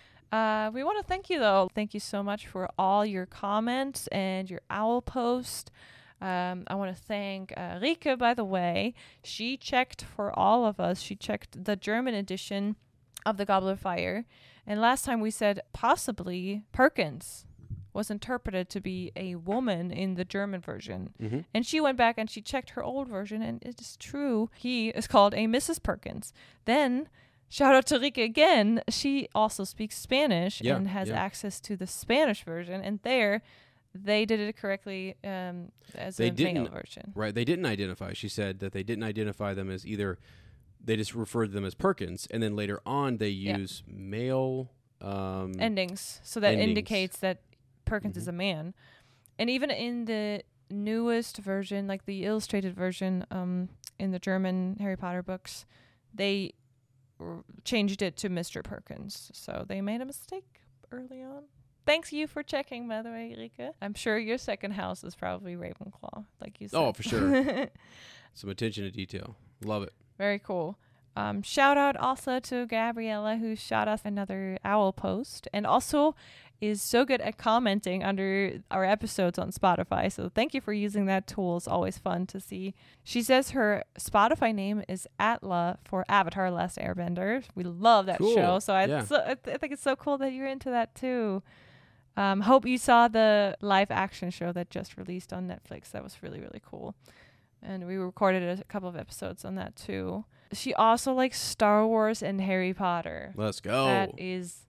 We want to thank you, though. Thank you so much for all your comments and your owl post. I want to thank Rike, by the way. She checked for all of us. She checked the German edition of The Goblet of Fire. And last time we said possibly Perkins was interpreted to be a woman in the German version. Mm-hmm. And she went back and she checked her old version, and it is true. He is called a Mrs. Perkins. Then... shout out to Rika again. She also speaks Spanish and has access to the Spanish version. And they did it correctly as a male version. Right. They didn't identify. She said that they didn't identify them as either. They just referred to them as Perkins. And then later on, they use male endings. So that indicates that Perkins is a man. And even in the newest version, like the illustrated version in the German Harry Potter books, they changed it to Mr. Perkins. So they made a mistake early on. Thanks you for checking, by the way, Rika. I'm sure your second house is probably Ravenclaw, like you said. Oh, for sure. Some attention to detail. Love it. Very cool. Shout out also to Gabriella, who shot us another owl post and also is so good at commenting under our episodes on Spotify. So thank you for using that tool. It's always fun to see. She says her Spotify name is Atla for Avatar Last Airbender. We love that show. So I think it's so cool that you're into that too. Hope you saw the live action show that just released on Netflix. That was really, really cool. And we recorded a couple of episodes on that too. She also likes Star Wars and Harry Potter. Let's go. That is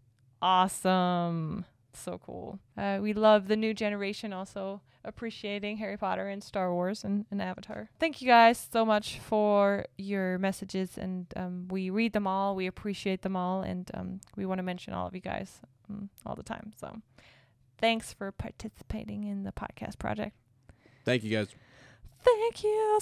awesome. So cool. We love the new generation also appreciating Harry Potter and Star Wars and Avatar. Thank you guys so much for your messages, and we read them all. We appreciate them all, and we want to mention all of you guys all the time. So thanks for participating in the podcast project. Thank you guys. Thank you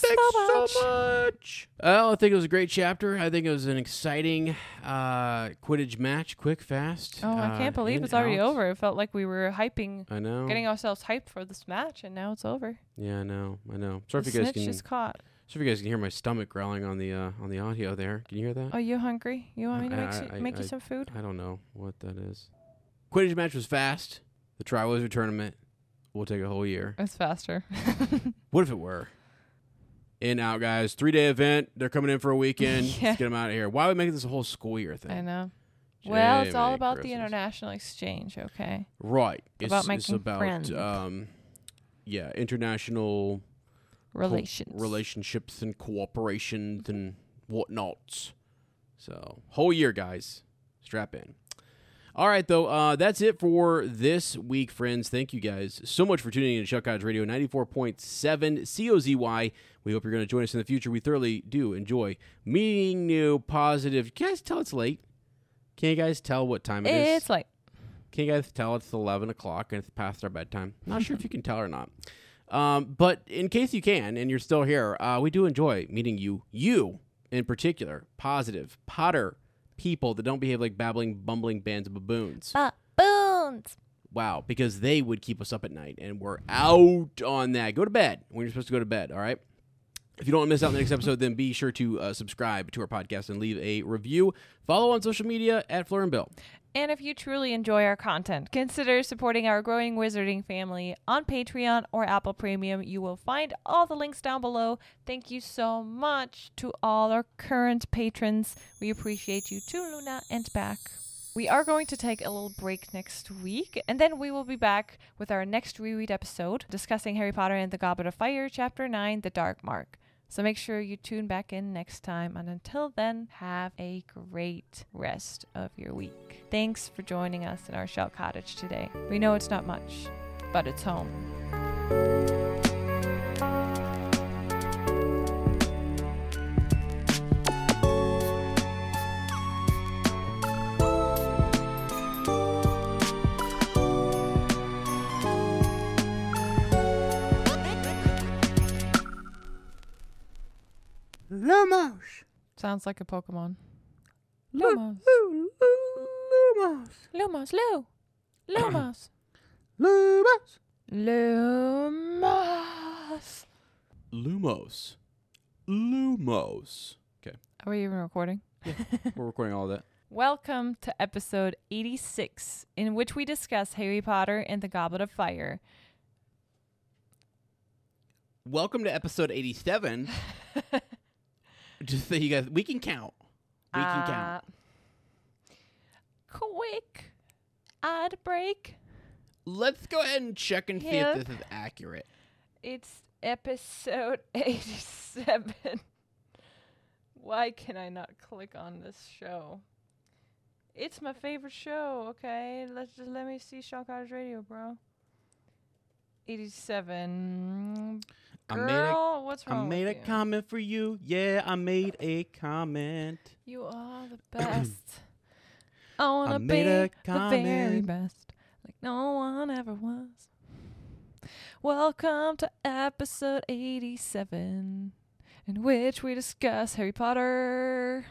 so much. Well, I think it was a great chapter. I think it was an exciting Quidditch match, quick, fast. Oh, I can't believe it's already over. It felt like we were hyping. I know. Getting ourselves hyped for this match, and now it's over. Yeah, I know. Sorry if you guys can. Is caught. Sorry if you guys can hear my stomach growling on the audio there. Can you hear that? Are you hungry? You want me to make you some food? I don't know what that is. Quidditch match was fast. The Triwizard Tournament will take a whole year. It's faster. What if it were? In, out, guys. 3-day event. They're coming in for a weekend. Yeah. Let's get them out of here. Why are we making this a whole school year thing? I know. Well, it's all Jiminy about the Christmas. international exchange, okay? Right. About making it's about, friends. international Relationships and cooperations and whatnots. So, whole year, guys. Strap in. All right, though, that's it for this week, friends. Thank you guys so much for tuning in to Shuck Cottage Radio 94.7 COZY. We hope you're going to join us in the future. We thoroughly do enjoy meeting new, positive. Can you guys tell it's late? Can you guys tell what time it is? It's late. Can you guys tell it's 11 o'clock and it's past our bedtime? Not sure if you can tell or not. But in case you can and you're still here, we do enjoy meeting you in particular, positive, Potter people that don't behave like babbling, bumbling bands of baboons. Baboons! Wow, because they would keep us up at night, and we're out on that. Go to bed when you're supposed to go to bed, all right? If you don't want to miss out on the next episode, then be sure to subscribe to our podcast and leave a review. Follow on social media at Fleur and Bill. And if you truly enjoy our content, consider supporting our growing wizarding family on Patreon or Apple Premium. You will find all the links down below. Thank you so much to all our current patrons. We appreciate you too, Luna, and back. We are going to take a little break next week, and then we will be back with our next reread episode discussing Harry Potter and the Goblet of Fire, Chapter 9, The Dark Mark. So make sure you tune back in next time. And until then, have a great rest of your week. Thanks for joining us in our shell cottage today. We know it's not much, but it's home. Lumos. Sounds like a Pokemon. Lumos. Lumos. Lumos. Lumos. Lumos. Lumos. Lumos. Lumos. Okay. Are we even recording? Yeah, we're recording all of that. Welcome to episode 86, in which we discuss Harry Potter and the Goblet of Fire. Welcome to episode 87. Just so you guys, we can count. We can count. Quick ad break. Let's go ahead and check and see if this is accurate. It's episode 87. Why can I not click on this show? It's my favorite show, okay? Let me see Shell Cottage Radio, bro. 87. Girl, what's wrong with you? I made a comment for you. Yeah, I made a comment. You are the best. I want to be made a the very comment. best, like no one ever was. Welcome to episode 87, in which we discuss Harry Potter.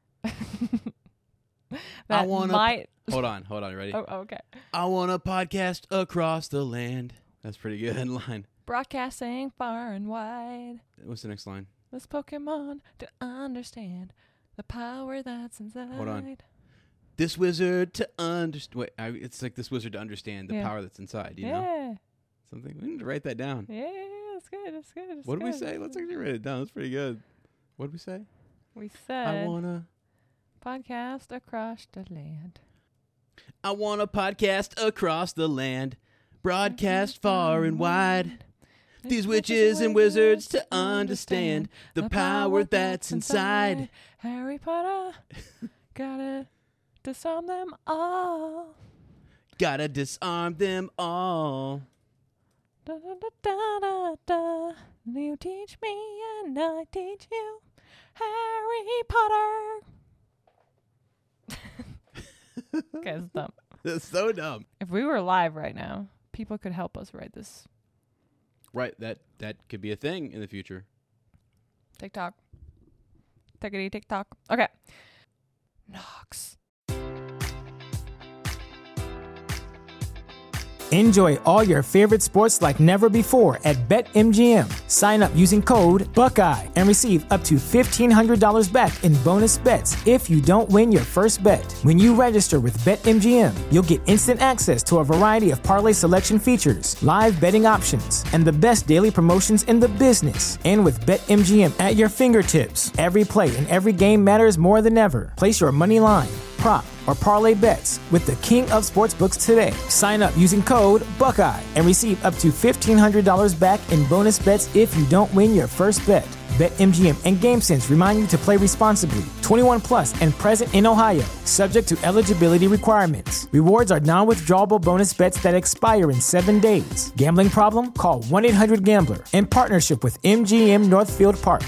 Hold on, ready? Oh, okay. I want a podcast across the land. That's a pretty good line. Broadcasting far and wide. What's the next line? This Pokemon to understand the power that's inside. Hold on. This wizard to understand. Wait, it's like this wizard to understand the power that's inside. You know, something. We need to write that down. Yeah, that's good. That's good. What did we say? Let's actually write it down. That's pretty good. What did we say? We said I wanna podcast across the land. I want a podcast across the land, broadcast far and wide. These witches and wizards to understand the power that's inside. Harry Potter, gotta disarm them all. Gotta disarm them all. Da, da, da, da, da, da. You teach me and I teach you. Harry Potter. Okay, it's dumb. That's so dumb. If we were live right now, people could help us write this. Right, that could be a thing in the future. TikTok. Tickety TikTok. Okay. Knox. Enjoy all your favorite sports like never before at BetMGM. Sign up using code Buckeye and receive up to $1,500 back in bonus bets if you don't win your first bet. When you register with BetMGM, you'll get instant access to a variety of parlay selection features, live betting options, and the best daily promotions in the business. And with BetMGM at your fingertips, every play and every game matters more than ever. Place your money line, prop, or parlay bets with the king of sportsbooks today. Sign up using code Buckeye and receive up to $1,500 back in bonus bets if you don't win your first bet. BetMGM and GameSense remind you to play responsibly. 21 plus and present in Ohio, subject to eligibility requirements. Rewards are non-withdrawable bonus bets that expire in 7 days. Gambling problem? Call 1-800-GAMBLER. In partnership with MGM Northfield Park.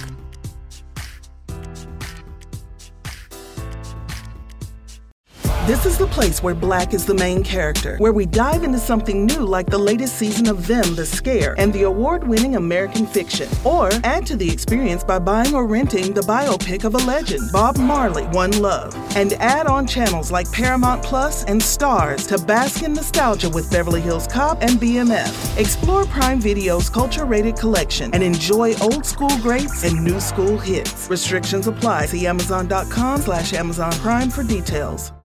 This is the place where Black is the main character, where we dive into something new like the latest season of Them, The Scare, and the award-winning American Fiction. Or add to the experience by buying or renting the biopic of a legend, Bob Marley, One Love. And add on channels like Paramount Plus and Stars to bask in nostalgia with Beverly Hills Cop and BMF. Explore Prime Video's culture-rated collection and enjoy old school greats and new school hits. Restrictions apply. See Amazon.com/Amazon Prime for details.